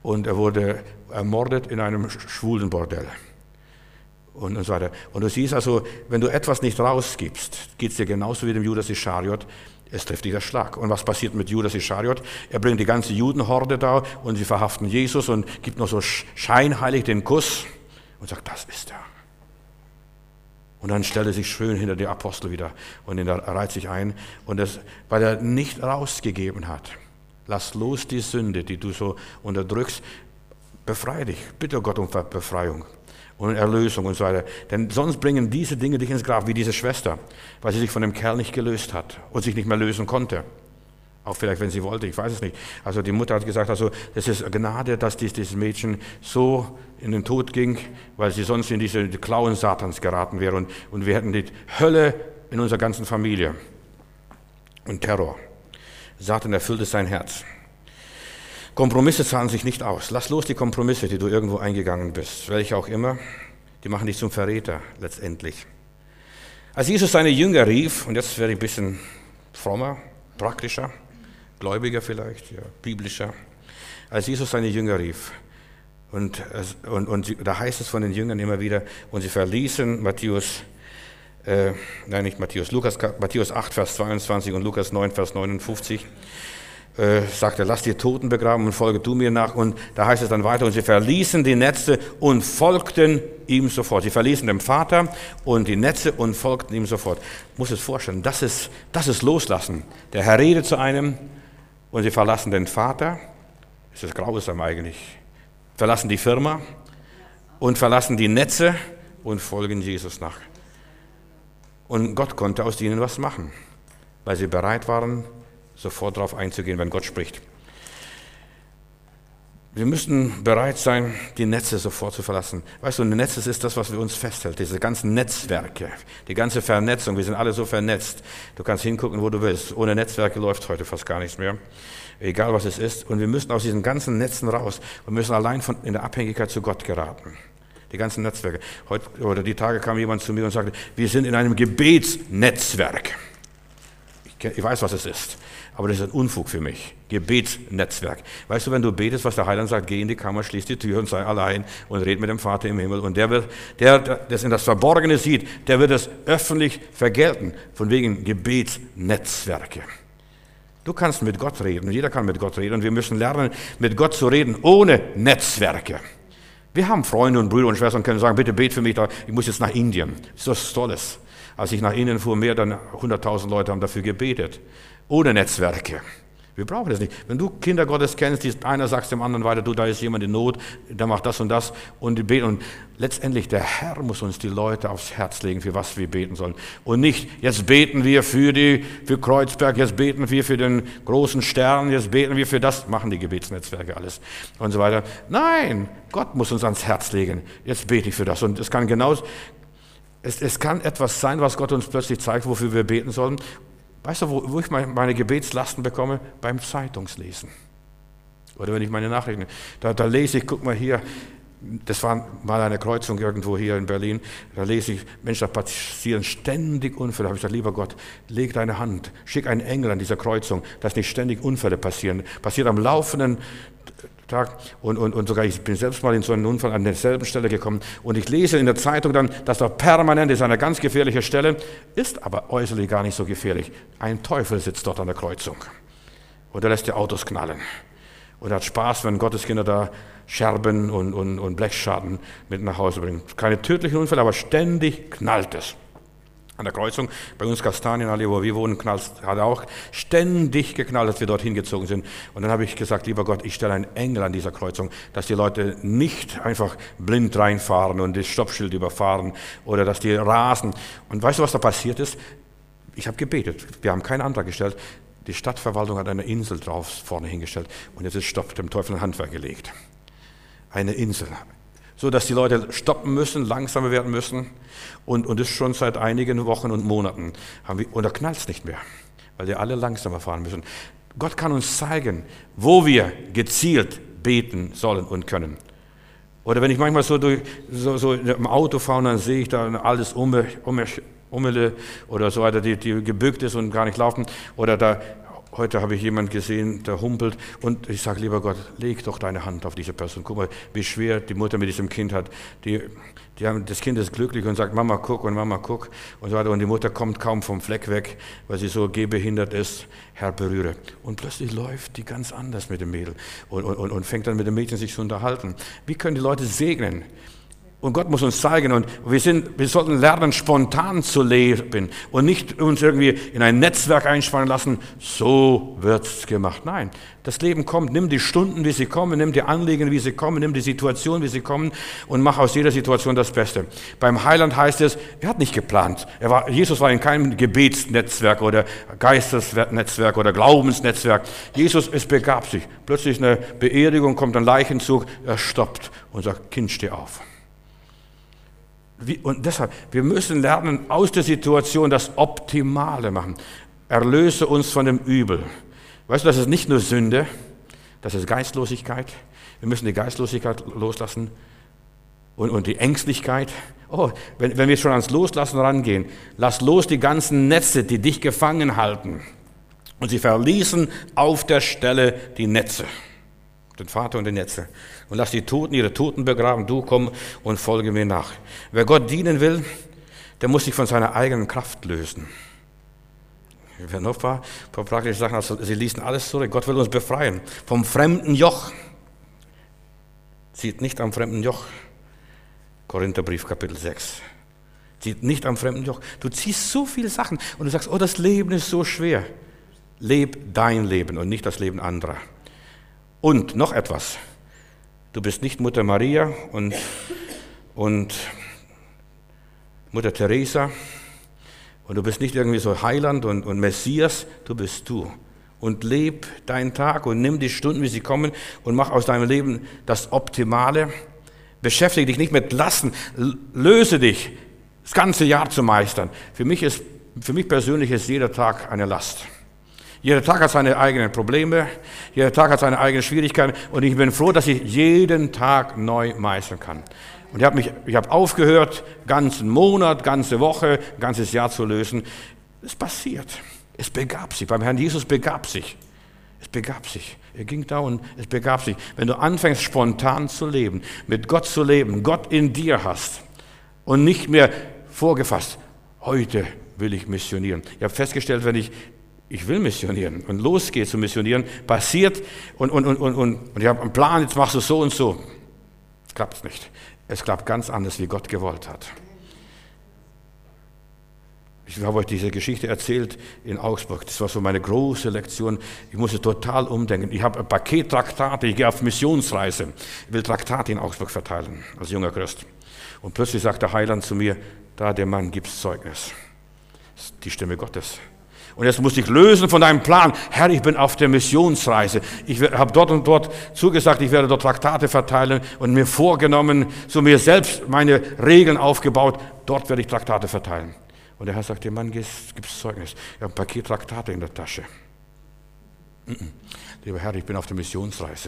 und er wurde ermordet in einem schwulen Bordell. Und so weiter. Und du siehst also, wenn du etwas nicht rausgibst, geht es dir genauso wie dem Judas Ischariot, es trifft dich der Schlag. Und was passiert mit Judas Ischariot? Er bringt die ganze Judenhorde da und sie verhaften Jesus und gibt noch so scheinheilig den Kuss und sagt, das ist er. Und dann stellt er sich schön hinter die Apostel wieder und er reiht sich ein. Und das, weil er nicht rausgegeben hat. Lass los die Sünde, die du so unterdrückst. Befreie dich. Bitte Gott um Befreiung und Erlösung und so weiter. Denn sonst bringen diese Dinge dich ins Grab, wie diese Schwester, weil sie sich von dem Kerl nicht gelöst hat und sich nicht mehr lösen konnte. Auch vielleicht, wenn sie wollte, ich weiß es nicht. Also die Mutter hat gesagt, also das ist Gnade, dass dieses Mädchen so in den Tod ging, weil sie sonst in diese Klauen Satans geraten wäre und wir hätten die Hölle in unserer ganzen Familie und Terror. Satan erfüllte sein Herz. Kompromisse zahlen sich nicht aus. Lass los die Kompromisse, die du irgendwo eingegangen bist, welche auch immer, die machen dich zum Verräter letztendlich. Als Jesus seine Jünger rief, und jetzt werde ich ein bisschen frommer, praktischer, gläubiger vielleicht, ja, biblischer, als Jesus seine Jünger rief, und da heißt es von den Jüngern immer wieder, und sie verließen Matthäus 8, Vers 22 und Lukas 9, Vers 59, sagt er, lass die Toten begraben und folge du mir nach. Und da heißt es dann weiter, und sie verließen die Netze und folgten ihm sofort. Sie verließen den Vater und die Netze und folgten ihm sofort. Ich muss es vorstellen, das ist Loslassen. Der Herr redet zu einem und sie verlassen den Vater. Das ist grausam eigentlich. Verlassen die Firma und verlassen die Netze und folgen Jesus nach. Und Gott konnte aus ihnen was machen, weil sie bereit waren, sofort darauf einzugehen, wenn Gott spricht. Wir müssen bereit sein, die Netze sofort zu verlassen. Weißt du, ein Netz ist das, was wir uns festhält, diese ganzen Netzwerke, die ganze Vernetzung, wir sind alle so vernetzt. Du kannst hingucken, wo du willst. Ohne Netzwerke läuft heute fast gar nichts mehr, egal was es ist. Und wir müssen aus diesen ganzen Netzen raus und müssen allein in der Abhängigkeit zu Gott geraten. Die ganzen Netzwerke. Heute oder die Tage kam jemand zu mir und sagte, wir sind in einem Gebetsnetzwerk. Ich weiß, was es ist, aber das ist ein Unfug für mich. Gebetsnetzwerk. Weißt du, wenn du betest, was der Heiland sagt, geh in die Kammer, schließ die Tür und sei allein und red mit dem Vater im Himmel. Und der das in das Verborgene sieht, der wird es öffentlich vergelten. Von wegen Gebetsnetzwerke. Du kannst mit Gott reden und jeder kann mit Gott reden. Und wir müssen lernen, mit Gott zu reden, ohne Netzwerke. Wir haben Freunde und Brüder und Schwestern und können sagen, bitte bet für mich, ich muss jetzt nach Indien. Das ist was Tolles. Als ich nach Indien fuhr, mehr als 100.000 Leute haben dafür gebetet. Ohne Netzwerke. Wir brauchen das nicht. Wenn du Kinder Gottes kennst, einer sagt dem anderen weiter, du, da ist jemand in Not, der macht das und das und die beten. Und letztendlich, der Herr muss uns die Leute aufs Herz legen, für was wir beten sollen. Und nicht, jetzt beten wir für Kreuzberg, jetzt beten wir für den großen Stern, jetzt beten wir für das, machen die Gebetsnetzwerke alles und so weiter. Nein, Gott muss uns ans Herz legen. Jetzt bete ich für das. Und es kann genauso... Es kann etwas sein, was Gott uns plötzlich zeigt, wofür wir beten sollen. Weißt du, wo ich meine Gebetslasten bekomme? Beim Zeitungslesen. Oder wenn ich meine Nachrichten, da lese ich, guck mal hier, das war mal eine Kreuzung irgendwo hier in Berlin, da lese ich, Mensch, da passieren ständig Unfälle. Da habe ich gesagt, lieber Gott, leg deine Hand, schick einen Engel an dieser Kreuzung, dass nicht ständig Unfälle passieren. Passiert am laufenden Tag und sogar ich bin selbst mal in so einen Unfall an derselben Stelle gekommen und ich lese in der Zeitung dann, dass da permanent ist eine ganz gefährliche Stelle, ist aber äußerlich gar nicht so gefährlich. Ein Teufel sitzt dort an der Kreuzung oder lässt die Autos knallen oder hat Spaß, wenn Gotteskinder da Scherben und Blechschaden mit nach Hause bringen. Keine tödlichen Unfälle, aber ständig knallt es. An der Kreuzung, bei uns Kastanienallee, wo wir wohnen, hat auch ständig geknallt, als wir dorthin gezogen sind. Und dann habe ich gesagt, lieber Gott, ich stelle einen Engel an dieser Kreuzung, dass die Leute nicht einfach blind reinfahren und das Stoppschild überfahren oder dass die rasen. Und weißt du, was da passiert ist? Ich habe gebetet, wir haben keinen Antrag gestellt. Die Stadtverwaltung hat eine Insel drauf vorne hingestellt und jetzt ist Stopp, dem Teufel ein Handwerk gelegt. Eine Insel. So dass die Leute stoppen müssen, langsamer werden müssen. Und das schon seit einigen Wochen und Monaten. Und da knallt es nicht mehr, weil wir alle langsamer fahren müssen. Gott kann uns zeigen, wo wir gezielt beten sollen und können. Oder wenn ich manchmal so im Auto fahre und dann sehe ich da alles Ummele oder so weiter, die gebückt ist und gar nicht laufen. Oder da Heute habe ich jemanden gesehen, der humpelt und ich sage, lieber Gott, leg doch deine Hand auf diese Person. Guck mal, wie schwer die Mutter mit diesem Kind hat. Das Kind ist glücklich und sagt, Mama, guck und Mama, guck und so weiter. Und die Mutter kommt kaum vom Fleck weg, weil sie so gehbehindert ist. Herr, berühre. Und plötzlich läuft die ganz anders mit dem Mädel und fängt dann mit dem Mädchen sich zu unterhalten. Wie können die Leute segnen? Und Gott muss uns zeigen, und wir sollten lernen, spontan zu leben und nicht uns irgendwie in ein Netzwerk einspannen lassen, so wird's gemacht. Nein, das Leben kommt, nimm die Stunden, wie sie kommen, nimm die Anliegen, wie sie kommen, nimm die Situation, wie sie kommen und mach aus jeder Situation das Beste. Beim Heiland heißt es, er hat nicht geplant. Jesus war in keinem Gebetsnetzwerk oder Geistesnetzwerk oder Glaubensnetzwerk. Es begab sich. Plötzlich eine Beerdigung, kommt ein Leichenzug, er stoppt und sagt, Kind, steh auf. Und deshalb, wir müssen lernen, aus der Situation das Optimale machen. Erlöse uns von dem Übel. Weißt du, das ist nicht nur Sünde, das ist Geistlosigkeit. Wir müssen die Geistlosigkeit loslassen und die Ängstlichkeit. Oh, wenn wir schon ans Loslassen rangehen, lass los die ganzen Netze, die dich gefangen halten. Und sie verließen auf der Stelle die Netze. Den Vater und die Netze. Und lass die Toten ihre Toten begraben, du komm und folge mir nach. Wer Gott dienen will, der muss sich von seiner eigenen Kraft lösen. Wir noch ein paar praktische Sachen, also sie ließen alles zurück. Gott will uns befreien vom fremden Joch. Zieht nicht am fremden Joch. Korintherbrief, Kapitel 6. Zieht nicht am fremden Joch. Du ziehst so viele Sachen und du sagst, oh, das Leben ist so schwer. Leb dein Leben und nicht das Leben anderer. Und noch etwas, du bist nicht Mutter Maria und Mutter Teresa und du bist nicht irgendwie so Heiland und Messias, du bist du. Und leb deinen Tag und nimm die Stunden, wie sie kommen und mach aus deinem Leben das Optimale. Beschäftige dich nicht mit Lasten, löse dich, das ganze Jahr zu meistern. Für mich persönlich ist jeder Tag eine Last. Jeder Tag hat seine eigenen Probleme, jeder Tag hat seine eigenen Schwierigkeiten und ich bin froh, dass ich jeden Tag neu meistern kann. Und ich habe aufgehört, ganzen Monat, ganze Woche, ganzes Jahr zu lösen. Es passiert. Es begab sich. Beim Herrn Jesus begab sich. Es begab sich. Er ging da und es begab sich. Wenn du anfängst, spontan zu leben, mit Gott zu leben, Gott in dir hast und nicht mehr vorgefasst, heute will ich missionieren. Ich habe festgestellt, wenn ich will missionieren und losgehe zu missionieren, passiert und ich habe einen Plan, jetzt machst du so und so. Klappt es nicht. Es klappt ganz anders, wie Gott gewollt hat. Ich habe euch diese Geschichte erzählt in Augsburg. Das war so meine große Lektion. Ich musste total umdenken. Ich habe ein Paket Traktate, ich gehe auf Missionsreise. Ich will Traktate in Augsburg verteilen, als junger Christ. Und plötzlich sagt der Heiland zu mir, da der Mann gibt's Zeugnis. Das ist die Stimme Gottes. Und jetzt musste ich lösen von deinem Plan. Herr, ich bin auf der Missionsreise. Ich habe dort und dort zugesagt, ich werde dort Traktate verteilen und mir vorgenommen, so mir selbst meine Regeln aufgebaut, dort werde ich Traktate verteilen. Und der Herr sagt, dem Mann gibt es Zeugnis. Ich habe ein Paket Traktate in der Tasche. Lieber Herr, ich bin auf der Missionsreise.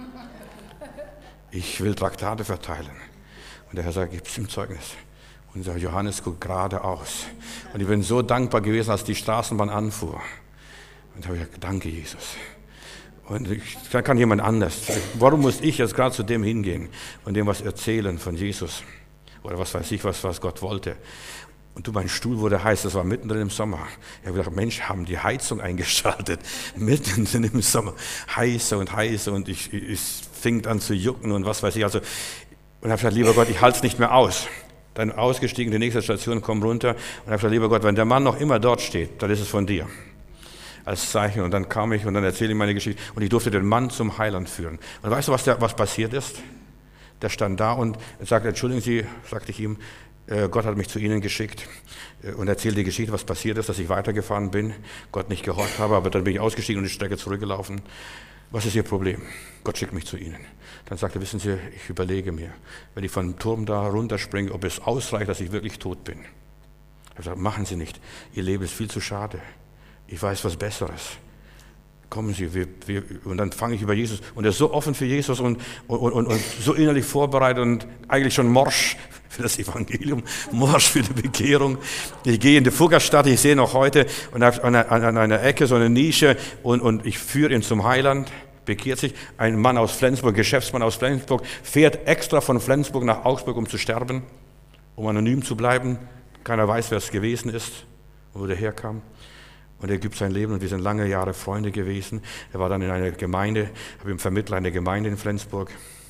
Ich will Traktate verteilen. Und der Herr sagt, gibt es ihm Zeugnis. Und der Johannes guckt geradeaus. Und ich bin so dankbar gewesen, als die Straßenbahn anfuhr. Und da habe ich gesagt, danke Jesus. Und dann kann jemand anders. Warum muss ich jetzt gerade zu dem hingehen und dem was erzählen von Jesus? Oder was weiß ich, was Gott wollte. Und mein Stuhl wurde heiß, das war mittendrin im Sommer. Ich habe gedacht, Mensch, haben die Heizung eingeschaltet. Mittendrin im Sommer. Heißer und heißer und es fing an zu jucken und was weiß ich. Und habe gesagt, lieber Gott, ich halte es nicht mehr aus. Dann ausgestiegen, die nächste Station, komm runter und habe gesagt, lieber Gott, wenn der Mann noch immer dort steht, dann ist es von dir. Als Zeichen. Und dann kam ich und dann erzähle ich meine Geschichte und ich durfte den Mann zum Heiland führen. Und weißt du, was passiert ist? Der stand da und sagte, entschuldigen Sie, sagte ich ihm, Gott hat mich zu Ihnen geschickt und erzählte die Geschichte, was passiert ist, dass ich weitergefahren bin, Gott nicht gehorcht habe, aber dann bin ich ausgestiegen und die Strecke zurückgelaufen. Was ist Ihr Problem? Gott schickt mich zu Ihnen. Dann sagte er, wissen Sie, ich überlege mir, wenn ich von dem Turm da runterspringe, ob es ausreicht, dass ich wirklich tot bin. Ich habe gesagt, machen Sie nicht, Ihr Leben ist viel zu schade. Ich weiß was Besseres. Kommen Sie, und dann fange ich über Jesus. Und er ist so offen für Jesus und so innerlich vorbereitet und eigentlich schon morsch für das Evangelium, morsch für die Bekehrung. Ich gehe in die Fuggerstadt, ich sehe noch heute und an einer Ecke so eine Nische und ich führe ihn zum Heiland, bekehrt sich. Ein Mann aus Flensburg, Geschäftsmann aus Flensburg, fährt extra von Flensburg nach Augsburg, um zu sterben, um anonym zu bleiben. Keiner weiß, wer es gewesen ist und wo der herkam. Und er gibt sein Leben und wir sind lange Jahre Freunde gewesen. Er war dann in einer Gemeinde, habe ihm Vermittler einer Gemeinde in Flensburg.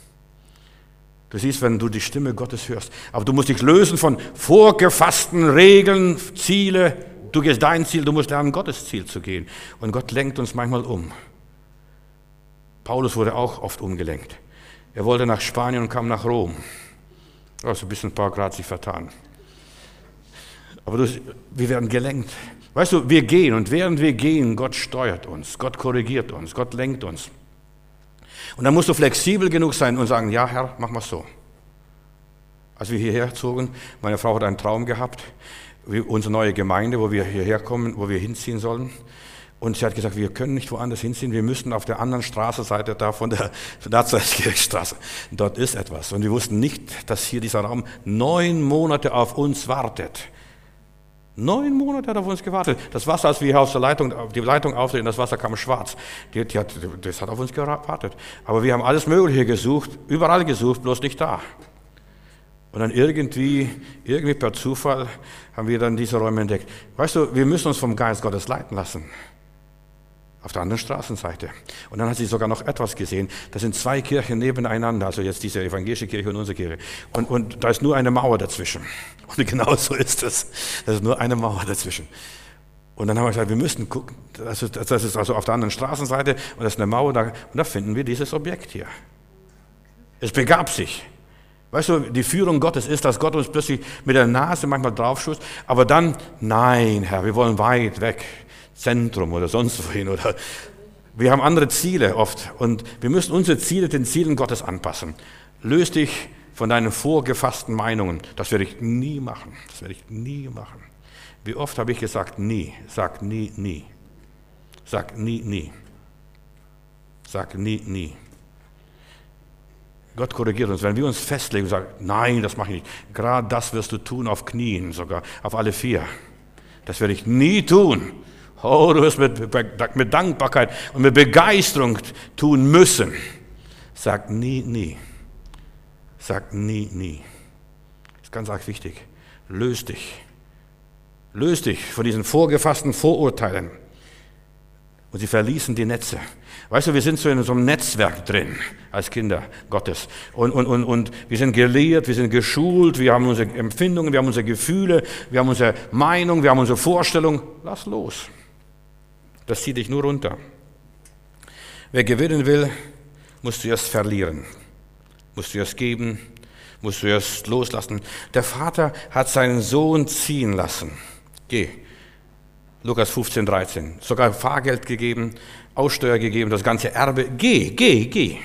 Du siehst, wenn du die Stimme Gottes hörst, aber du musst dich lösen von vorgefassten Regeln, Ziele. Du gehst dein Ziel, du musst lernen, Gottes Ziel zu gehen. Und Gott lenkt uns manchmal um. Paulus wurde auch oft umgelenkt. Er wollte nach Spanien und kam nach Rom. Also ein paar Grad sich vertan. Aber wir werden gelenkt. Weißt du, wir gehen und während wir gehen, Gott steuert uns, Gott korrigiert uns, Gott lenkt uns. Und dann musst du flexibel genug sein und sagen, ja Herr, mach mal so. Als wir hierher zogen, meine Frau hat einen Traum gehabt, unsere neue Gemeinde, wo wir hierher kommen, wo wir hinziehen sollen. Und sie hat gesagt, wir können nicht woanders hinziehen, wir müssen auf der anderen Straßenseite da von der Nazarethkirchstraße. Dort ist etwas. Und wir wussten nicht, dass hier dieser Raum 9 Monate auf uns wartet. 9 Monate hat er auf uns gewartet. Das Wasser, als wir hier auf die Leitung auftreten, das Wasser kam schwarz. Das hat auf uns gewartet. Aber wir haben alles Mögliche gesucht, überall gesucht, bloß nicht da. Und dann irgendwie per Zufall haben wir dann diese Räume entdeckt. Weißt du, wir müssen uns vom Geist Gottes leiten lassen. Auf der anderen Straßenseite. Und dann hat sie sogar noch etwas gesehen. Das sind 2 Kirchen nebeneinander, also jetzt diese evangelische Kirche und unsere Kirche. Und da ist nur eine Mauer dazwischen. Und genau so ist es. Da ist nur eine Mauer dazwischen. Und dann haben wir gesagt, wir müssen gucken. Das ist also auf der anderen Straßenseite und das ist eine Mauer da. Und da finden wir dieses Objekt hier. Es begab sich. Weißt du, die Führung Gottes ist, dass Gott uns plötzlich mit der Nase manchmal draufstößt, aber dann, nein, Herr, wir wollen weit weg. Zentrum oder sonst wohin. Oder wir haben andere Ziele oft und wir müssen unsere Ziele den Zielen Gottes anpassen. Löse dich von deinen vorgefassten Meinungen. Das werde ich nie machen. Das werde ich nie machen. Wie oft habe ich gesagt, nie. Sag nie, nie. Sag nie, nie. Sag nie, nie. Gott korrigiert uns. Wenn wir uns festlegen und sagen, nein, das mache ich nicht. Gerade das wirst du tun auf Knien, sogar auf alle 4. Das werde ich nie tun. Oh, du wirst mit Dankbarkeit und mit Begeisterung tun müssen. Sag nie, nie. Sag nie, nie. Das ist ganz arg wichtig. Löse dich. Löse dich von diesen vorgefassten Vorurteilen. Und sie verließen die Netze. Weißt du, wir sind so in so einem Netzwerk drin, als Kinder Gottes. Und wir sind gelehrt, wir sind geschult, wir haben unsere Empfindungen, wir haben unsere Gefühle, wir haben unsere Meinung, wir haben unsere Vorstellung. Lass los. Das zieht dich nur runter. Wer gewinnen will, muss zuerst verlieren. Muss zuerst geben, muss zuerst loslassen. Der Vater hat seinen Sohn ziehen lassen. Geh. Lukas 15, 13. Sogar Fahrgeld gegeben, Aussteuer gegeben, das ganze Erbe. Geh.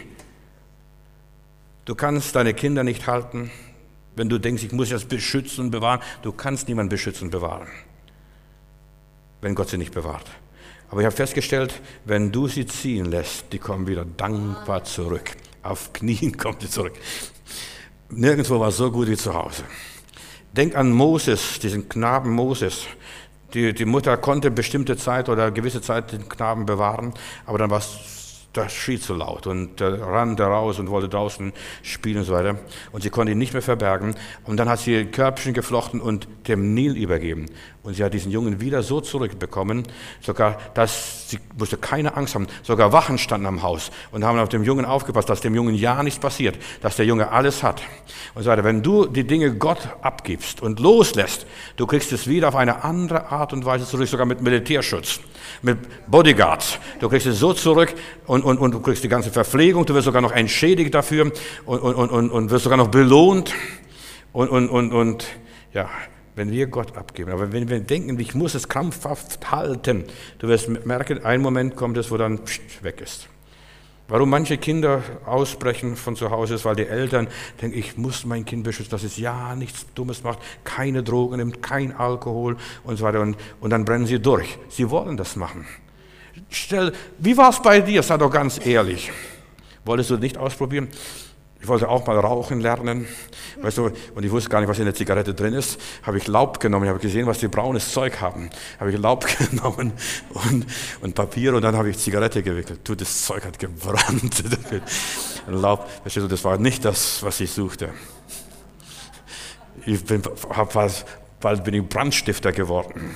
Du kannst deine Kinder nicht halten, wenn du denkst, ich muss jetzt beschützen und bewahren. Du kannst niemanden beschützen und bewahren, wenn Gott sie nicht bewahrt. Aber ich habe festgestellt, wenn du sie ziehen lässt, die kommen wieder dankbar zurück. Auf Knien kommt sie zurück. Nirgendwo war es so gut wie zu Hause. Denk an Moses, diesen Knaben Moses. Die Mutter konnte bestimmte Zeit oder gewisse Zeit den Knaben bewahren, aber dann war es, das schrie zu laut und rannte raus und wollte draußen spielen und so weiter. Und sie konnte ihn nicht mehr verbergen. Und dann hat sie Körbchen geflochten und dem Nil übergeben. Und sie hat diesen Jungen wieder so zurückbekommen, sogar, dass sie musste keine Angst haben. Sogar Wachen standen am Haus und haben auf dem Jungen aufgepasst, dass dem Jungen ja nichts passiert, dass der Junge alles hat. Und so weiter. Wenn du die Dinge Gott abgibst und loslässt, du kriegst es wieder auf eine andere Art und Weise zurück, sogar mit Militärschutz, mit Bodyguards. Du kriegst es so zurück und du kriegst die ganze Verpflegung, du wirst sogar noch entschädigt dafür und wirst sogar noch belohnt und ja, wenn wir Gott abgeben. Aber wenn wir denken, ich muss es krampfhaft halten, du wirst merken, ein Moment kommt es, wo dann weg ist. Warum manche Kinder ausbrechen von zu Hause ist, weil die Eltern denken, ich muss mein Kind beschützen, dass es ja nichts Dummes macht, keine Drogen nimmt, kein Alkohol und so weiter. Und dann brennen sie durch. Sie wollen das machen. Wie war es bei dir? Sei doch ganz ehrlich. Wolltest du nicht ausprobieren? Ich wollte auch mal rauchen lernen, weißt du, und ich wusste gar nicht, was in der Zigarette drin ist. Habe ich Laub genommen, ich habe gesehen, was die braunes Zeug haben. Habe ich Laub genommen und Papier und dann habe ich Zigarette gewickelt. Du, das Zeug hat gebrannt. Laub, verstehst du, das war nicht das, was ich suchte. Bald bin ich Brandstifter geworden.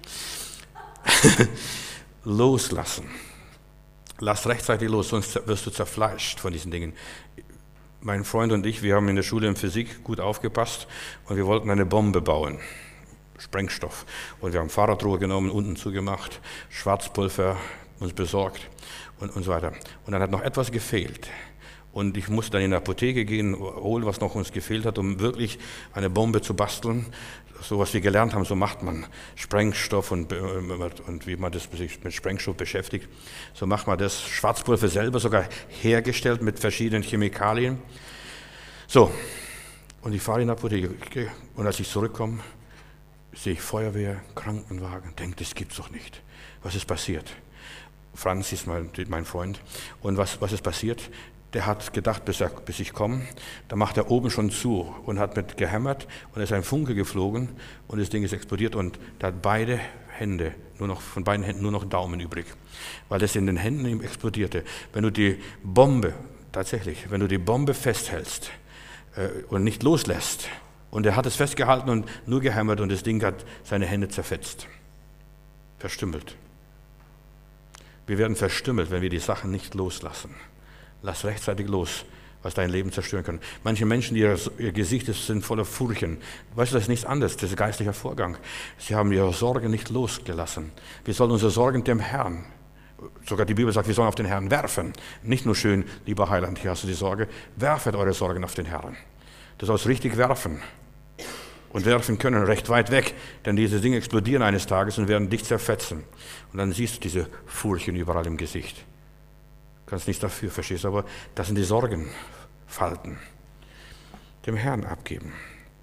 Loslassen. Lass rechtzeitig los, sonst wirst du zerfleischt von diesen Dingen. Mein Freund und ich, wir haben in der Schule in Physik gut aufgepasst und wir wollten eine Bombe bauen, Sprengstoff. Und wir haben Fahrradrohr genommen, unten zugemacht, Schwarzpulver uns besorgt und so weiter. Und dann hat noch etwas gefehlt. Und ich musste dann in die Apotheke gehen, holen, was noch uns gefehlt hat, um wirklich eine Bombe zu basteln. So was wir gelernt haben, so macht man Sprengstoff und wie man sich mit Sprengstoff beschäftigt. So macht man das. Schwarzpulver selber sogar hergestellt mit verschiedenen Chemikalien. So, und ich fahre in die Apotheke. Und als ich zurückkomme, sehe ich Feuerwehr, Krankenwagen. Denke, das gibt's doch nicht. Was ist passiert? Franz ist mein Freund. Und was ist passiert? Der hat gedacht, bis ich komme, da macht er oben schon zu und hat mit gehämmert und ist ein Funke geflogen und das Ding ist explodiert und da hat von beiden Händen nur noch Daumen übrig, weil das in den Händen ihm explodierte. Wenn du die Bombe festhältst und nicht loslässt und er hat es festgehalten und nur gehämmert und das Ding hat seine Hände zerfetzt, verstümmelt. Wir werden verstümmelt, wenn wir die Sachen nicht loslassen. Lass rechtzeitig los, was dein Leben zerstören kann. Manche Menschen, ihr Gesicht sind voller Furchen. Weißt du, das ist nichts anderes, das ist ein geistlicher Vorgang. Sie haben ihre Sorge nicht losgelassen. Wir sollen unsere Sorgen dem Herrn, sogar die Bibel sagt, wir sollen auf den Herrn werfen. Nicht nur schön, lieber Heiland, hier hast du die Sorge, werfet eure Sorgen auf den Herrn. Du sollst richtig werfen und werfen können, recht weit weg, denn diese Dinge explodieren eines Tages und werden dich zerfetzen. Und dann siehst du diese Furchen überall im Gesicht. Kannst nichts dafür, verstehst du, aber das sind die Sorgenfalten. Dem Herrn abgeben.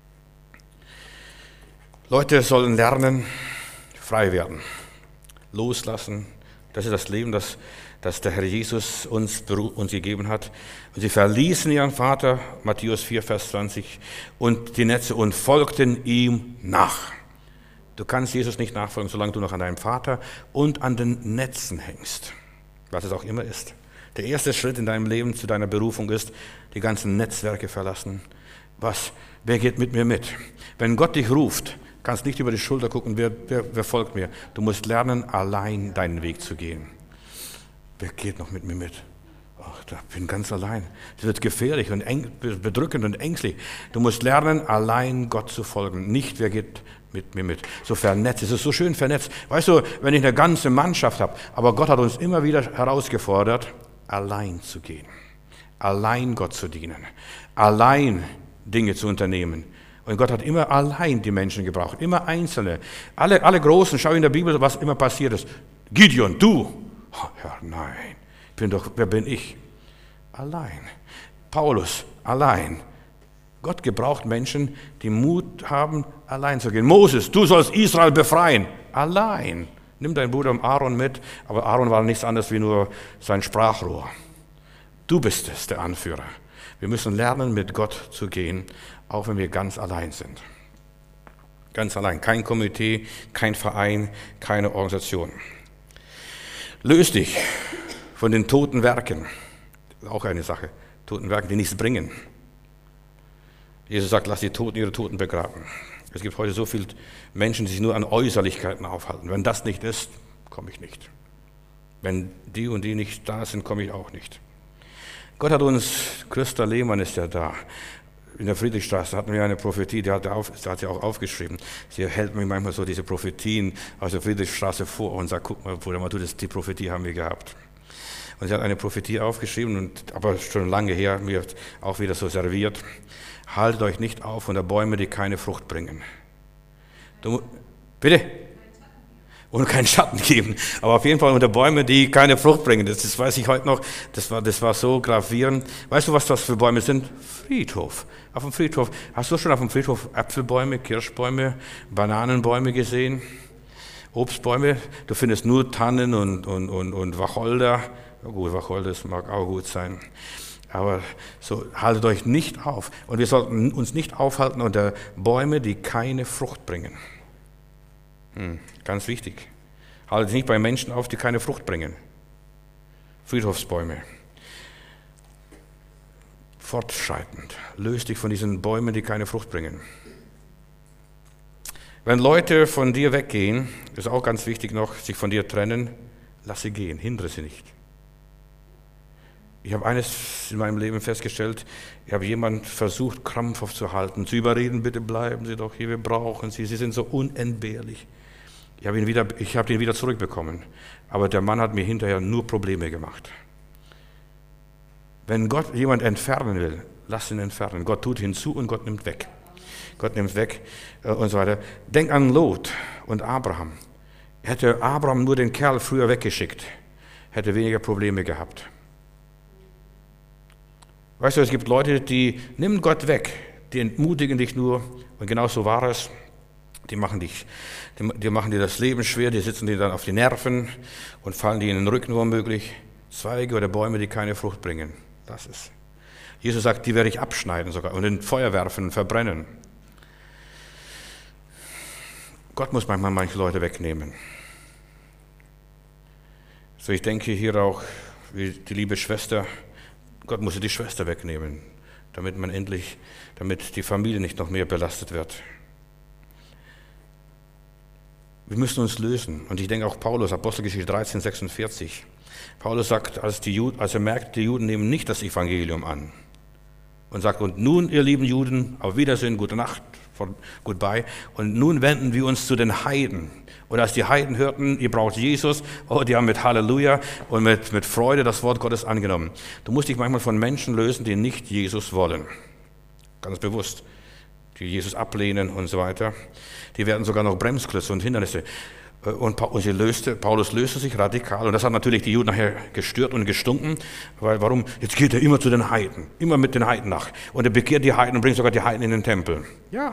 Leute sollen lernen, frei werden, loslassen. Das ist das Leben, das der Herr Jesus uns gegeben hat. Und sie verließen ihren Vater, Matthäus 4, Vers 20, und die Netze und folgten ihm nach. Du kannst Jesus nicht nachfolgen, solange du noch an deinem Vater und an den Netzen hängst, was es auch immer ist. Der erste Schritt in deinem Leben zu deiner Berufung ist, die ganzen Netzwerke verlassen. Wer geht mit mir mit? Wenn Gott dich ruft, kannst nicht über die Schulter gucken, wer folgt mir. Du musst lernen, allein deinen Weg zu gehen. Wer geht noch mit mir mit? Ach, da bin ich ganz allein. Das wird gefährlich und bedrückend und ängstlich. Du musst lernen, allein Gott zu folgen. Nicht, wer geht mit mir mit. So vernetzt. Es ist so schön vernetzt. Weißt du, wenn ich eine ganze Mannschaft habe, aber Gott hat uns immer wieder herausgefordert, allein zu gehen, allein Gott zu dienen, allein Dinge zu unternehmen. Und Gott hat immer allein die Menschen gebraucht, immer Einzelne. Alle Großen, schau in der Bibel, was immer passiert ist. Gideon, du? Oh, Herr, nein, wer bin ich? Allein. Paulus, allein. Gott gebraucht Menschen, die Mut haben, allein zu gehen. Moses, du sollst Israel befreien. Allein. Nimm deinen Bruder Aaron mit, aber Aaron war nichts anderes wie nur sein Sprachrohr. Du bist es, der Anführer. Wir müssen lernen, mit Gott zu gehen, auch wenn wir ganz allein sind. Ganz allein. Kein Komitee, kein Verein, keine Organisation. Löse dich von den toten Werken. Das ist auch eine Sache. Toten Werken, die nichts bringen. Jesus sagt, lass die Toten ihre Toten begraben. Es gibt heute so viele Menschen, die sich nur an Äußerlichkeiten aufhalten. Wenn das nicht ist, komme ich nicht. Wenn die und die nicht da sind, komme ich auch nicht. Gott hat uns, Christa Lehmann ist ja da, in der Friedrichstraße hatten wir eine Prophetie, die hat sie auch aufgeschrieben. Sie hält mir manchmal so diese Prophetien aus der Friedrichstraße vor und sagt, guck mal, Bruder, die Prophetie haben wir gehabt. Und sie hat eine Prophetie aufgeschrieben, aber schon lange her, mir auch wieder so serviert. Haltet euch nicht auf von der Bäume, die keine Frucht bringen. Bitte? Und keinen Schatten geben. Aber auf jeden Fall unter Bäume, die keine Frucht bringen. Das weiß ich heute noch. Das war so gravierend. Weißt du, was das für Bäume sind? Friedhof. Auf dem Friedhof. Hast du schon auf dem Friedhof Äpfelbäume, Kirschbäume, Bananenbäume gesehen? Obstbäume? Du findest nur Tannen und Wacholder. Ja gut, Wacholder, das mag auch gut sein. Aber so haltet euch nicht auf. Und wir sollten uns nicht aufhalten unter Bäume, die keine Frucht bringen. Ganz wichtig. Haltet nicht bei Menschen auf, die keine Frucht bringen. Friedhofsbäume. Fortschreitend. Löst dich von diesen Bäumen, die keine Frucht bringen. Wenn Leute von dir weggehen, ist auch ganz wichtig noch, sich von dir trennen, lass sie gehen, hindere sie nicht. Ich habe eines in meinem Leben festgestellt, ich habe jemanden versucht, krampfhaft zu halten, zu überreden, bitte bleiben Sie doch hier, wir brauchen Sie, Sie sind so unentbehrlich. Ich habe ihn wieder zurückbekommen, aber der Mann hat mir hinterher nur Probleme gemacht. Wenn Gott jemand entfernen will, lass ihn entfernen. Gott tut hinzu und Gott nimmt weg. Gott nimmt weg und so weiter. Denk an Lot und Abraham. Hätte Abraham nur den Kerl früher weggeschickt, hätte weniger Probleme gehabt. Weißt du, es gibt Leute, die nimm Gott weg, die entmutigen dich nur, und genau so war es. Die machen dir das Leben schwer, die sitzen dir dann auf die Nerven und fallen dir in den Rücken womöglich. Zweige oder Bäume, die keine Frucht bringen. Das ist. Jesus sagt, die werde ich abschneiden sogar und in Feuer werfen und verbrennen. Gott muss manchmal manche Leute wegnehmen. So, ich denke hier auch, wie die liebe Schwester, Gott musste die Schwester wegnehmen, damit die Familie nicht noch mehr belastet wird. Wir müssen uns lösen. Und ich denke auch Paulus, Apostelgeschichte 13, 46. Paulus sagt, als er merkt, die Juden nehmen nicht das Evangelium an. Und sagt, und nun, ihr lieben Juden, auf Wiedersehen, gute Nacht, goodbye. Und nun wenden wir uns zu den Heiden. Und als die Heiden hörten, ihr braucht Jesus, die haben mit Halleluja und mit Freude das Wort Gottes angenommen. Du musst dich manchmal von Menschen lösen, die nicht Jesus wollen. Ganz bewusst. Die Jesus ablehnen und so weiter. Die werden sogar noch Bremsklötze und Hindernisse. Und Paulus löste sich radikal. Und das hat natürlich die Juden nachher gestört und gestunken. Weil warum? Jetzt geht er immer zu den Heiden. Immer mit den Heiden nach. Und er bekehrt die Heiden und bringt sogar die Heiden in den Tempel. Ja.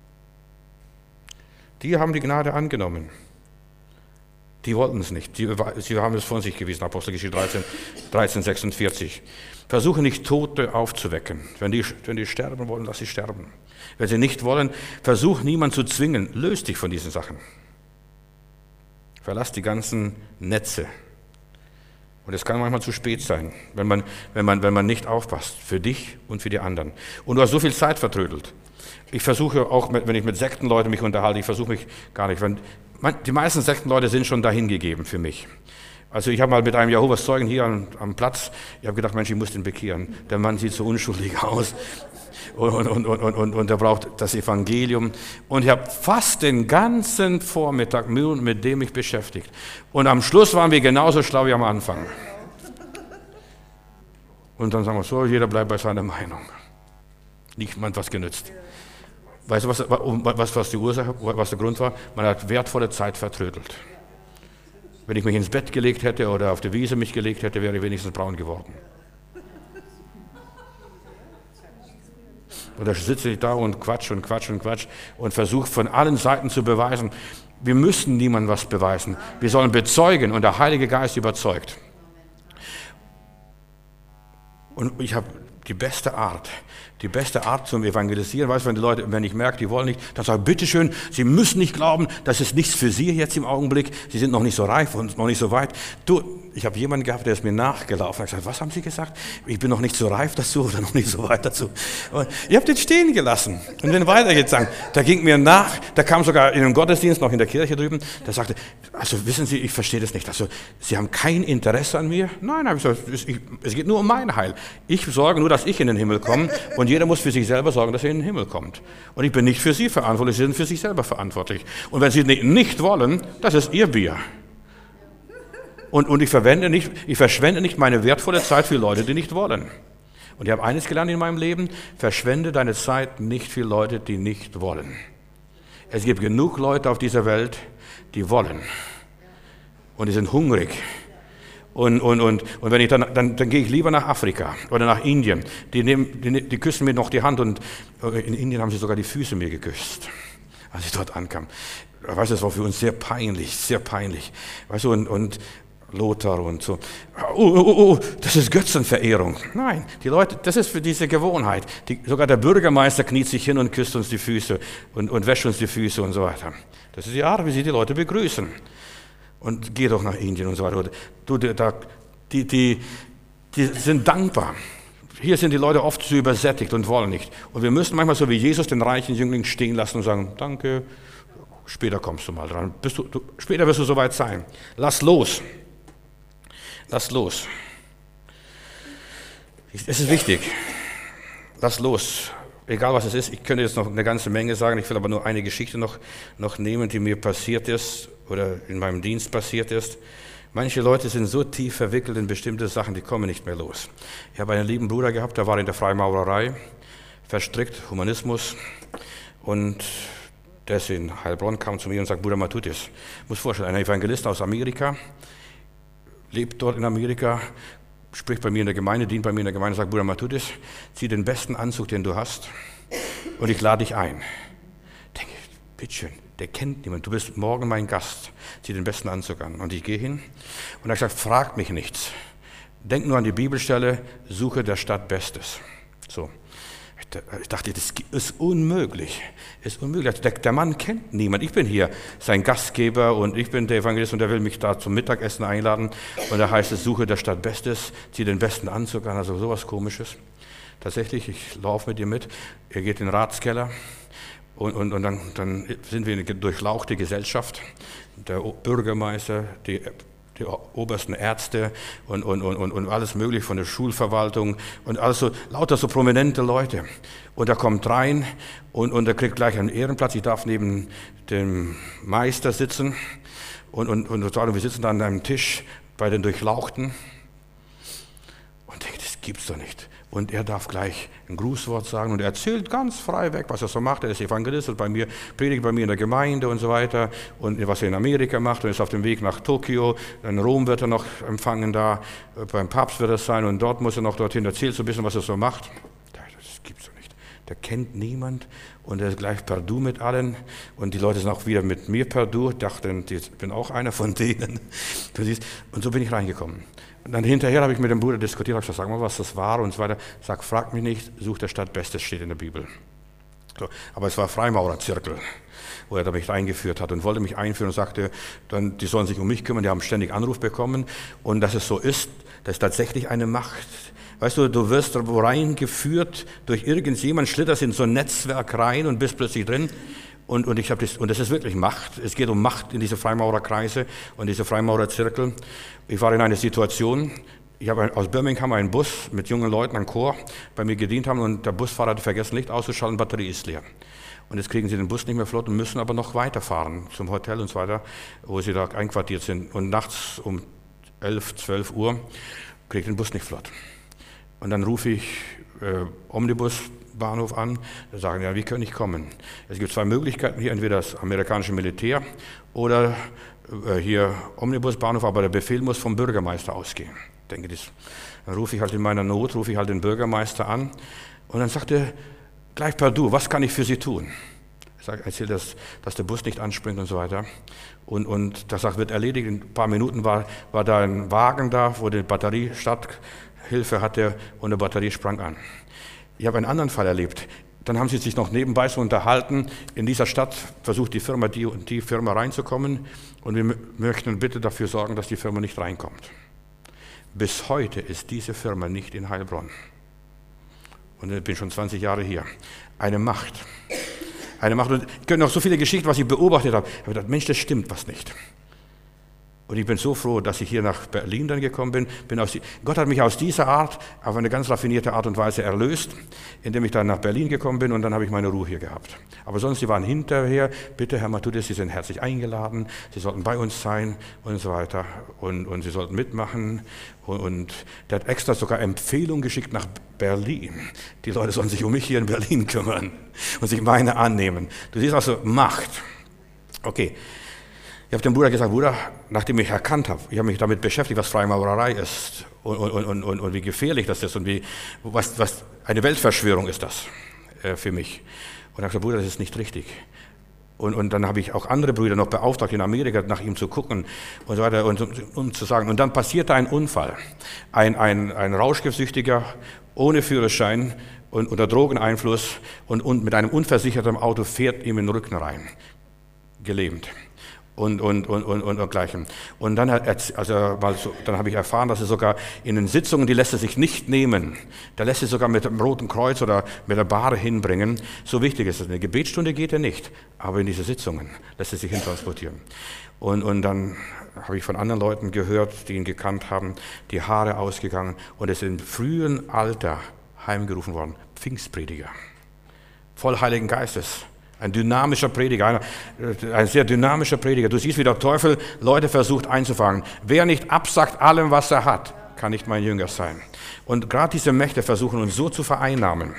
Die haben die Gnade angenommen. Die wollten es nicht. Sie haben es von sich gewiesen. Apostelgeschichte 13, 46. Versuche nicht Tote aufzuwecken. Wenn die sterben wollen, lass sie sterben. Wenn sie nicht wollen, versuch niemanden zu zwingen. Löst dich von diesen Sachen. Verlass die ganzen Netze. Und es kann manchmal zu spät sein, wenn man nicht aufpasst. Für dich und für die anderen. Und du hast so viel Zeit vertrödelt. Ich versuche auch, wenn ich mit Sektenleuten mich unterhalte, ich versuche mich gar nicht. Die meisten Sektenleute sind schon dahingegeben für mich. Also ich habe mal mit einem Jehovas Zeugen hier am Platz, ich habe gedacht, Mensch, ich muss den bekehren. Der Mann sieht so unschuldig aus und er braucht das Evangelium. Und ich habe fast den ganzen Vormittag mit dem mich beschäftigt. Und am Schluss waren wir genauso schlau wie am Anfang. Und dann sagen wir so, jeder bleibt bei seiner Meinung. Niemand was genützt. Weißt du, was die Ursache, was der Grund war? Man hat wertvolle Zeit vertrödelt. Wenn ich mich ins Bett gelegt hätte oder auf die Wiese mich gelegt hätte, wäre ich wenigstens braun geworden. Und da sitze ich da und quatsch und versuche von allen Seiten zu beweisen, wir müssen niemandem was beweisen. Wir sollen bezeugen und der Heilige Geist überzeugt. Und ich habe die beste Art zum Evangelisieren. Weißt du, wenn ich merke, die wollen nicht, dann sage ich, bitteschön, Sie müssen nicht glauben, das ist nichts für Sie jetzt im Augenblick. Sie sind noch nicht so reif und noch nicht so weit. Ich habe jemanden gehabt, der ist mir nachgelaufen. Ich habe gesagt, was haben Sie gesagt? Ich bin noch nicht so reif dazu oder noch nicht so weit dazu. Und ich habe den stehen gelassen und bin weitergegangen. Da ging mir nach, da kam sogar in einem Gottesdienst, noch in der Kirche drüben, der sagte, also wissen Sie, ich verstehe das nicht. Also Sie haben kein Interesse an mir? Nein, habe ich gesagt, es geht nur um mein Heil. Ich sorge nur, dass ich in den Himmel komme und jeder muss für sich selber sorgen, dass er in den Himmel kommt. Und ich bin nicht für Sie verantwortlich, Sie sind für sich selber verantwortlich. Und wenn Sie nicht wollen, das ist Ihr Bier. Und ich verschwende nicht meine wertvolle Zeit für Leute, die nicht wollen. Und ich habe eines gelernt in meinem Leben, verschwende deine Zeit nicht für Leute, die nicht wollen. Es gibt genug Leute auf dieser Welt, die wollen. Und die sind hungrig. Und wenn ich dann gehe ich lieber nach Afrika oder nach Indien. Die küssen mir noch die Hand und in Indien haben sie sogar die Füße mir geküsst, als ich dort ankam. Weißt du, das war für uns sehr peinlich, sehr peinlich. Weißt du, und Lothar und so. Das ist Götzenverehrung. Nein, die Leute, das ist für diese Gewohnheit. Sogar der Bürgermeister kniet sich hin und küsst uns die Füße und wäscht uns die Füße und so weiter. Das ist die Art, wie sie die Leute begrüßen. Und geh doch nach Indien und so weiter. Die sind dankbar. Hier sind die Leute oft zu übersättigt und wollen nicht. Und wir müssen manchmal so wie Jesus den reichen Jüngling stehen lassen und sagen, danke, später kommst du mal dran. Später wirst du soweit sein. Lass los. Lass los. Es ist wichtig. Lass los. Egal was es ist. Ich könnte jetzt noch eine ganze Menge sagen. Ich will aber nur eine Geschichte noch nehmen, die mir passiert ist oder in meinem Dienst passiert ist. Manche Leute sind so tief verwickelt in bestimmte Sachen, die kommen nicht mehr los. Ich habe einen lieben Bruder gehabt, der war in der Freimaurerei, verstrickt, Humanismus. Und der ist in Heilbronn, kam zu mir und sagt, Bruder Matthäus, muss vorstellen, ein Evangelist aus Amerika, lebt dort in Amerika, spricht bei mir in der Gemeinde, dient bei mir in der Gemeinde, sagt, Bruder Matthäus, zieh den besten Anzug, den du hast, und ich lade dich ein. Denke, bitteschön, der kennt niemand, du bist morgen mein Gast, zieh den besten Anzug an. Und ich gehe hin und er hat gesagt, fragt mich nichts. Denk nur an die Bibelstelle, suche der Stadt Bestes. So. Ich dachte, das ist unmöglich. Ist unmöglich. Der Mann kennt niemand. Ich bin hier sein Gastgeber und ich bin der Evangelist und der will mich da zum Mittagessen einladen. Und da heißt es, suche der Stadt Bestes, zieh den besten Anzug an, also sowas Komisches. Tatsächlich, ich laufe mit ihm mit. Er geht in den Ratskeller und dann sind wir eine durchlauchte Gesellschaft. Der Bürgermeister, die obersten Ärzte und alles mögliche von der Schulverwaltung und alles so, lauter so prominente Leute. Und er kommt rein und er kriegt gleich einen Ehrenplatz. Ich darf neben dem Meister sitzen und wir sitzen da an einem Tisch bei den Durchlauchten und denke, das gibt's doch nicht. Und er darf gleich ein Grußwort sagen und er erzählt ganz frei weg, was er so macht. Er ist Evangelist und predigt bei mir in der Gemeinde und so weiter und was er in Amerika macht und ist auf dem Weg nach Tokio. In Rom wird er noch empfangen da, beim Papst wird er sein und dort muss er noch dorthin. Erzählt so ein bisschen, was er so macht. Das gibt's doch nicht. Der kennt niemand und er ist gleich per Du mit allen und die Leute sind auch wieder mit mir per Du. Dachten, ich bin auch einer von denen. Du siehst, und so bin ich reingekommen. Und dann hinterher habe ich mit dem Bruder diskutiert, habe gesagt, sag mal, was das war und so weiter. Sag, frag mich nicht, such der Stadt Bestes, steht in der Bibel. So, aber es war Freimaurerzirkel, wo er mich reingeführt hat und wollte mich einführen und sagte, dann, die sollen sich um mich kümmern, die haben ständig Anruf bekommen und dass es so ist, das ist tatsächlich eine Macht. Weißt du, du wirst wo reingeführt durch irgendjemand, schlitterst in so ein Netzwerk rein und bist plötzlich drin. Und das ist wirklich Macht. Es geht um Macht in diese Freimaurerkreise und diese Freimaurerzirkel. Ich war in einer Situation, ich habe aus Birmingham einen Bus mit jungen Leuten, einen Chor, bei mir gedient haben und der Busfahrer hatte vergessen, Licht auszuschalten, Batterie ist leer. Und jetzt kriegen sie den Bus nicht mehr flott und müssen aber noch weiterfahren zum Hotel und so weiter, wo sie da einquartiert sind. Und nachts um 11, 12 Uhr kriege ich den Bus nicht flott. Und dann rufe ich Omnibusbahnhof an, da sagen ja, wie kann ich kommen? Es gibt zwei Möglichkeiten hier, entweder das amerikanische Militär oder hier Omnibusbahnhof, aber der Befehl muss vom Bürgermeister ausgehen. Ich denke, dann rufe ich halt in meiner Not, rufe ich halt den Bürgermeister an und dann sagt er gleich per Du, was kann ich für Sie tun? Ich erzähle, dass der Bus nicht anspringt und so weiter. Und das wird erledigt. In ein paar Minuten war da ein Wagen da, wo die Batterie Starthilfe hatte und die Batterie sprang an. Ich habe einen anderen Fall erlebt. Dann haben sie sich noch nebenbei so unterhalten. In dieser Stadt versucht die Firma, die und die Firma reinzukommen. Und wir möchten bitte dafür sorgen, dass die Firma nicht reinkommt. Bis heute ist diese Firma nicht in Heilbronn. Und ich bin schon 20 Jahre hier. Eine Macht. Eine Macht. Und ich könnte noch so viele Geschichten, was ich beobachtet habe. Ich habe gedacht, Mensch, das stimmt was nicht. Und ich bin so froh, dass ich hier nach Berlin dann gekommen bin. Gott hat mich aus dieser Art auf eine ganz raffinierte Art und Weise erlöst, indem ich dann nach Berlin gekommen bin und dann habe ich meine Ruhe hier gehabt. Aber sonst, sie waren hinterher, bitte Herr Matthäus, Sie sind herzlich eingeladen, Sie sollten bei uns sein und so weiter und Sie sollten mitmachen. Und der hat extra sogar Empfehlungen geschickt nach Berlin. Die Leute sollen sich um mich hier in Berlin kümmern und sich meine annehmen. Du siehst also Macht. Okay. Ich habe dem Bruder gesagt, Bruder, nachdem ich erkannt habe, ich habe mich damit beschäftigt, was Freimaurerei ist und wie gefährlich das ist und was eine Weltverschwörung ist das für mich. Und ich habe gesagt, Bruder, das ist nicht richtig. Und dann habe ich auch andere Brüder noch beauftragt, in Amerika nach ihm zu gucken und so weiter, und um zu sagen. Und dann passierte ein Unfall. Ein Rauschgiftsüchtiger ohne Führerschein und unter Drogeneinfluss und mit einem unversicherten Auto fährt ihm in den Rücken rein, gelähmt. Und dergleichen. Und dann, dann habe ich erfahren, dass er sogar in den Sitzungen, die lässt er sich nicht nehmen. Da lässt er sogar mit dem Roten Kreuz oder mit der Bahre hinbringen. So wichtig ist es. In der Gebetsstunde geht er nicht, aber in diese Sitzungen lässt er sich hintransportieren. Und dann habe ich von anderen Leuten gehört, die ihn gekannt haben, die Haare ausgegangen und er ist im frühen Alter heimgerufen worden. Pfingstprediger, voll Heiligen Geistes. Ein dynamischer Prediger, ein sehr dynamischer Prediger. Du siehst, wie der Teufel Leute versucht einzufangen. Wer nicht absagt allem, was er hat, kann nicht mein Jünger sein. Und gerade diese Mächte versuchen uns so zu vereinnahmen.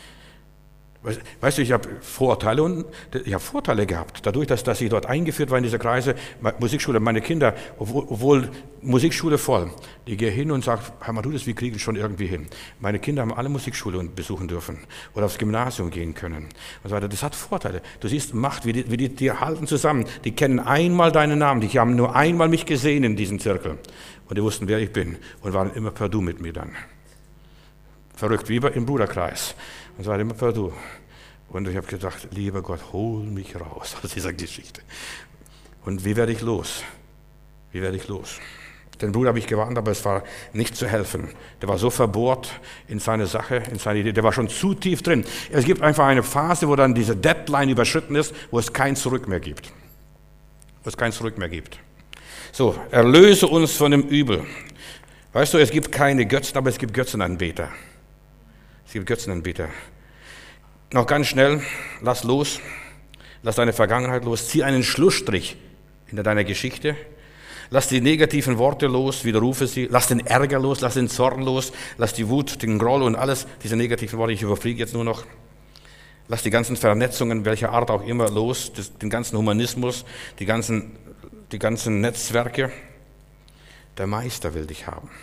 Weißt du, ich habe Vorteile gehabt, dadurch, dass ich dort eingeführt war in diese Kreise, Musikschule, meine Kinder, obwohl Musikschule voll, die gehen hin und sagen, Herr Matthäus, wir kriegen es schon irgendwie hin. Meine Kinder haben alle Musikschule besuchen dürfen oder aufs Gymnasium gehen können und so weiter. Das hat Vorteile. Du siehst Macht, wie die halten zusammen. Die kennen einmal deinen Namen, die haben nur einmal mich gesehen in diesem Zirkel und die wussten, wer ich bin und waren immer per Du mit mir dann. Verrückt, wie im Bruderkreis. Und so weiter, immer per Du. Und ich habe gedacht, lieber Gott, hol mich raus aus dieser Geschichte. Und wie werde ich los? Wie werde ich los? Den Bruder habe ich gewarnt, aber es war nicht zu helfen. Der war so verbohrt in seine Sache, in seine Idee, der war schon zu tief drin. Es gibt einfach eine Phase, wo dann diese Deadline überschritten ist, wo es kein Zurück mehr gibt. Wo es kein Zurück mehr gibt. So, erlöse uns von dem Übel. Weißt du, es gibt keine Götzen, aber es gibt Götzenanbeter. Es gibt Götzenanbeter. Noch ganz schnell, lass los, lass deine Vergangenheit los, zieh einen Schlussstrich hinter deiner Geschichte, lass die negativen Worte los, widerrufe sie, lass den Ärger los, lass den Zorn los, lass die Wut, den Groll und alles, diese negativen Worte, ich überfliege jetzt nur noch, lass die ganzen Vernetzungen, welcher Art auch immer, los, den ganzen Humanismus, die ganzen Netzwerke. Der Meister will dich haben.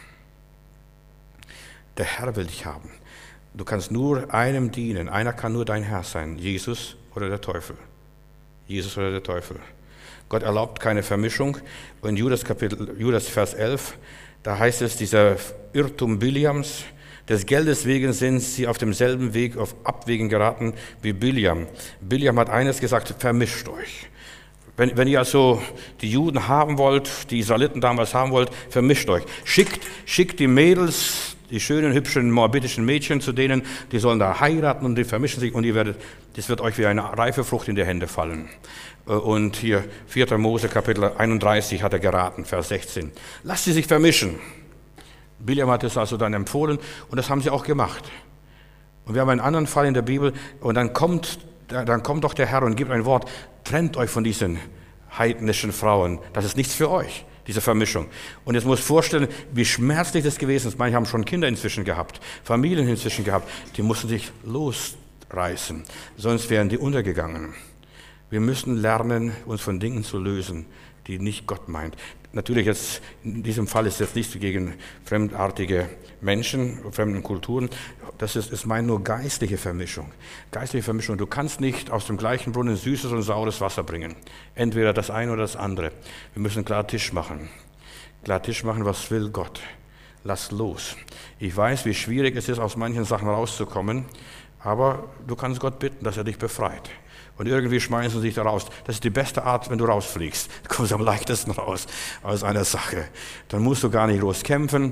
Der Herr will dich haben. Du kannst nur einem dienen. Einer kann nur dein Herr sein, Jesus oder der Teufel. Jesus oder der Teufel. Gott erlaubt keine Vermischung. Und in Judas Vers 11, da heißt es, dieser Irrtum Biliams, des Geldes wegen sind sie auf demselben Weg, auf Abwägen geraten wie Biliam. Biliam hat eines gesagt, vermischt euch. Wenn ihr also die Juden haben wollt, die Israeliten damals haben wollt, vermischt euch. Schickt die Mädels, die schönen, hübschen, moabitischen Mädchen zu denen, die sollen da heiraten und die vermischen sich und das wird euch wie eine reife Frucht in die Hände fallen. Und hier 4. Mose Kapitel 31 hat er geraten, Vers 16. Lasst sie sich vermischen. Biliam hat es also dann empfohlen und das haben sie auch gemacht. Und wir haben einen anderen Fall in der Bibel und dann kommt doch der Herr und gibt ein Wort, trennt euch von diesen heidnischen Frauen, das ist nichts für euch. Diese Vermischung. Und jetzt muss ich vorstellen, wie schmerzlich das gewesen ist. Manche haben schon Kinder inzwischen gehabt, Familien inzwischen gehabt. Die mussten sich losreißen, sonst wären die untergegangen. Wir müssen lernen, uns von Dingen zu lösen, die nicht Gott meint. Natürlich jetzt, in diesem Fall ist jetzt nichts gegen fremdartige Menschen, fremden Kulturen. Das ist nur geistliche Vermischung. Geistliche Vermischung. Du kannst nicht aus dem gleichen Brunnen süßes und saures Wasser bringen. Entweder das eine oder das andere. Wir müssen klar Tisch machen. Klar Tisch machen, was will Gott? Lass los. Ich weiß, wie schwierig es ist, aus manchen Sachen rauszukommen, aber du kannst Gott bitten, dass er dich befreit. Und irgendwie schmeißen sie sich da raus. Das ist die beste Art, wenn du rausfliegst. Du kommst am leichtesten raus aus einer Sache. Dann musst du gar nicht groß kämpfen.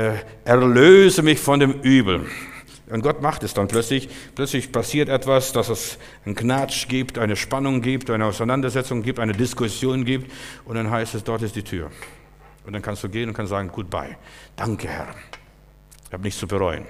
Erlöse mich von dem Übel. Und Gott macht es dann plötzlich. Plötzlich passiert etwas, dass es einen Knatsch gibt, eine Spannung gibt, eine Auseinandersetzung gibt, eine Diskussion gibt. Und dann heißt es, dort ist die Tür. Und dann kannst du gehen und kannst sagen, goodbye. Danke, Herr. Ich habe nichts zu bereuen.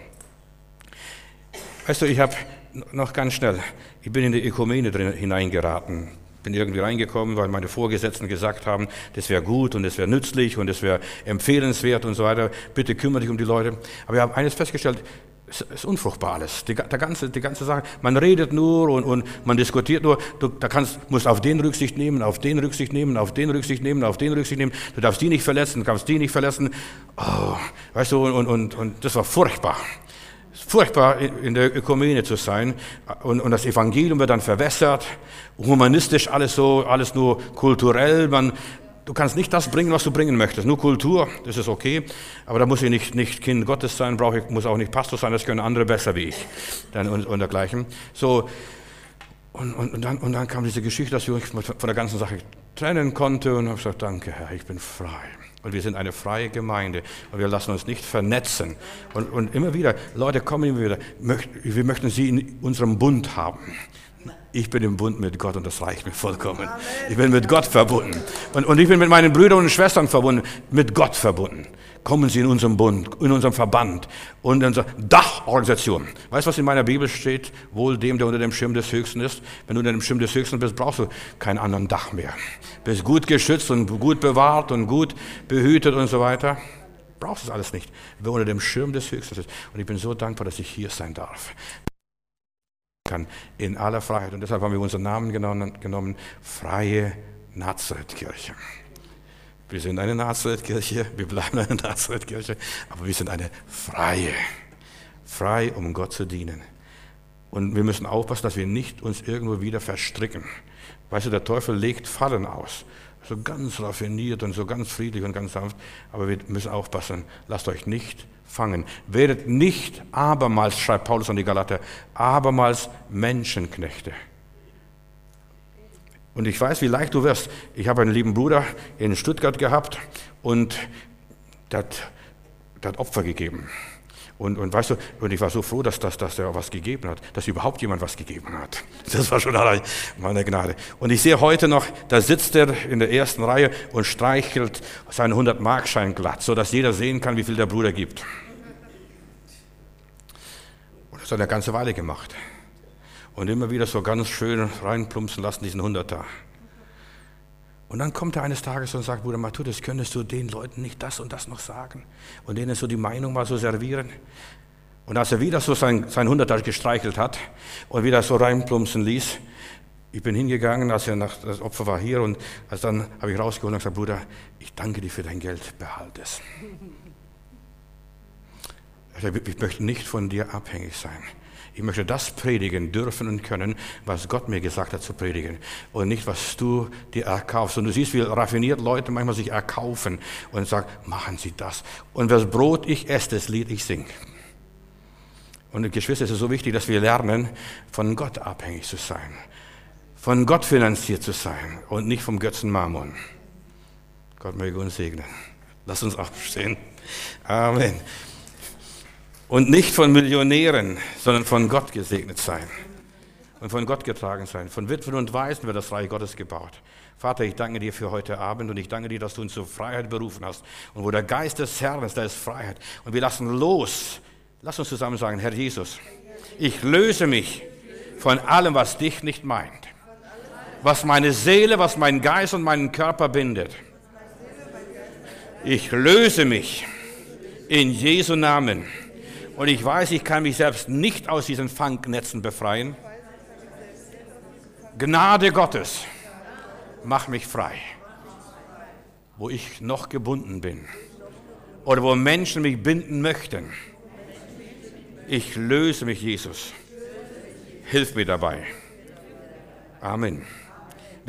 Weißt du, ich habe noch ganz schnell, ich bin in die Ökumene hineingeraten, bin irgendwie reingekommen, weil meine Vorgesetzten gesagt haben, das wäre gut und das wäre nützlich und das wäre empfehlenswert und so weiter, bitte kümmere dich um die Leute. Aber wir haben eines festgestellt, es ist unfruchtbar alles, die ganze Sache, man redet nur und man diskutiert nur, musst auf den Rücksicht nehmen, auf den Rücksicht nehmen, auf den Rücksicht nehmen, auf den Rücksicht nehmen, du darfst die nicht verletzen, du kannst die nicht verletzen, weißt du, und das war furchtbar. furchtbar, in der Ökumene zu sein. Und das Evangelium wird dann verwässert, humanistisch alles nur kulturell. Du kannst nicht das bringen, was du bringen möchtest. Nur Kultur, das ist okay. Aber da muss ich nicht Kind Gottes sein, muss auch nicht Pastor sein, das können andere besser wie ich. Und dergleichen. So, und dann kam diese Geschichte, dass ich mich von der ganzen Sache trennen konnte und habe gesagt, danke Herr, ich bin frei. Und wir sind eine freie Gemeinde und wir lassen uns nicht vernetzen. Und immer wieder, Leute kommen immer wieder, wir möchten sie in unserem Bund haben. Ich bin im Bund mit Gott und das reicht mir vollkommen. Amen. Ich bin mit Gott verbunden. Und ich bin mit meinen Brüdern und Schwestern verbunden, mit Gott verbunden. Kommen Sie in unserem Bund, in unserem Verband und in unserer Dachorganisation. Weißt du, was in meiner Bibel steht? Wohl dem, der unter dem Schirm des Höchsten ist. Wenn du unter dem Schirm des Höchsten bist, brauchst du keinen anderen Dach mehr. Bist gut geschützt und gut bewahrt und gut behütet und so weiter. Brauchst es alles nicht, wer unter dem Schirm des Höchsten ist. Und ich bin so dankbar, dass ich hier sein darf. Kann in aller Freiheit. Und deshalb haben wir unseren Namen genommen, Freie Nazareth-Kirche. Wir sind eine Nazareth-Kirche, wir bleiben eine Nazareth-Kirche, aber wir sind eine frei, um Gott zu dienen. Und wir müssen aufpassen, dass wir nicht uns irgendwo wieder verstricken. Weißt du, der Teufel legt Fallen aus, so ganz raffiniert und so ganz friedlich und ganz sanft, aber wir müssen aufpassen, lasst euch nicht fangen. Werdet nicht abermals, schreibt Paulus an die Galater, abermals Menschenknechte. Und ich weiß, wie leicht du wirst. Ich habe einen lieben Bruder in Stuttgart gehabt und der hat Opfer gegeben. Und weißt du, und ich war so froh, dass er was gegeben hat, dass überhaupt jemand was gegeben hat. Das war schon allein meine Gnade. Und ich sehe heute noch, da sitzt er in der ersten Reihe und streichelt seinen 100-Markschein glatt, sodass jeder sehen kann, wie viel der Bruder gibt. Und das hat er eine ganze Weile gemacht. Und immer wieder so ganz schön reinplumpsen lassen, diesen 100er. Und dann kommt er eines Tages und sagt, Bruder Matthäus, könntest du den Leuten nicht das und das noch sagen? Und denen so die Meinung mal so servieren? Und als er wieder so sein 100er gestreichelt hat und wieder so reinplumpsen ließ, ich bin hingegangen, das Opfer war hier und dann habe ich rausgeholt und gesagt, Bruder, ich danke dir für dein Geld, behalte es. Ich möchte nicht von dir abhängig sein. Ich möchte das predigen dürfen und können, was Gott mir gesagt hat zu predigen und nicht, was du dir erkaufst. Und du siehst, wie raffiniert Leute manchmal sich erkaufen und sagen, machen Sie das. Und das Brot ich esse, das Lied ich singe. Und Geschwister, es ist so wichtig, dass wir lernen, von Gott abhängig zu sein, von Gott finanziert zu sein und nicht vom Götzen Mammon. Gott möge uns segnen. Lass uns aufstehen. Amen. Und nicht von Millionären, sondern von Gott gesegnet sein und von Gott getragen sein. Von Witwen und Waisen wird das Reich Gottes gebaut. Vater, ich danke dir für heute Abend und ich danke dir, dass du uns zur Freiheit berufen hast. Und wo der Geist des Herrn ist, da ist Freiheit. Und wir lassen los. Lass uns zusammen sagen, Herr Jesus, ich löse mich von allem, was dich nicht meint. Was meine Seele, was meinen Geist und meinen Körper bindet. Ich löse mich in Jesu Namen. Und ich weiß, ich kann mich selbst nicht aus diesen Fangnetzen befreien. Gnade Gottes, mach mich frei. Wo ich noch gebunden bin oder wo Menschen mich binden möchten. Ich löse mich, Jesus. Hilf mir dabei. Amen.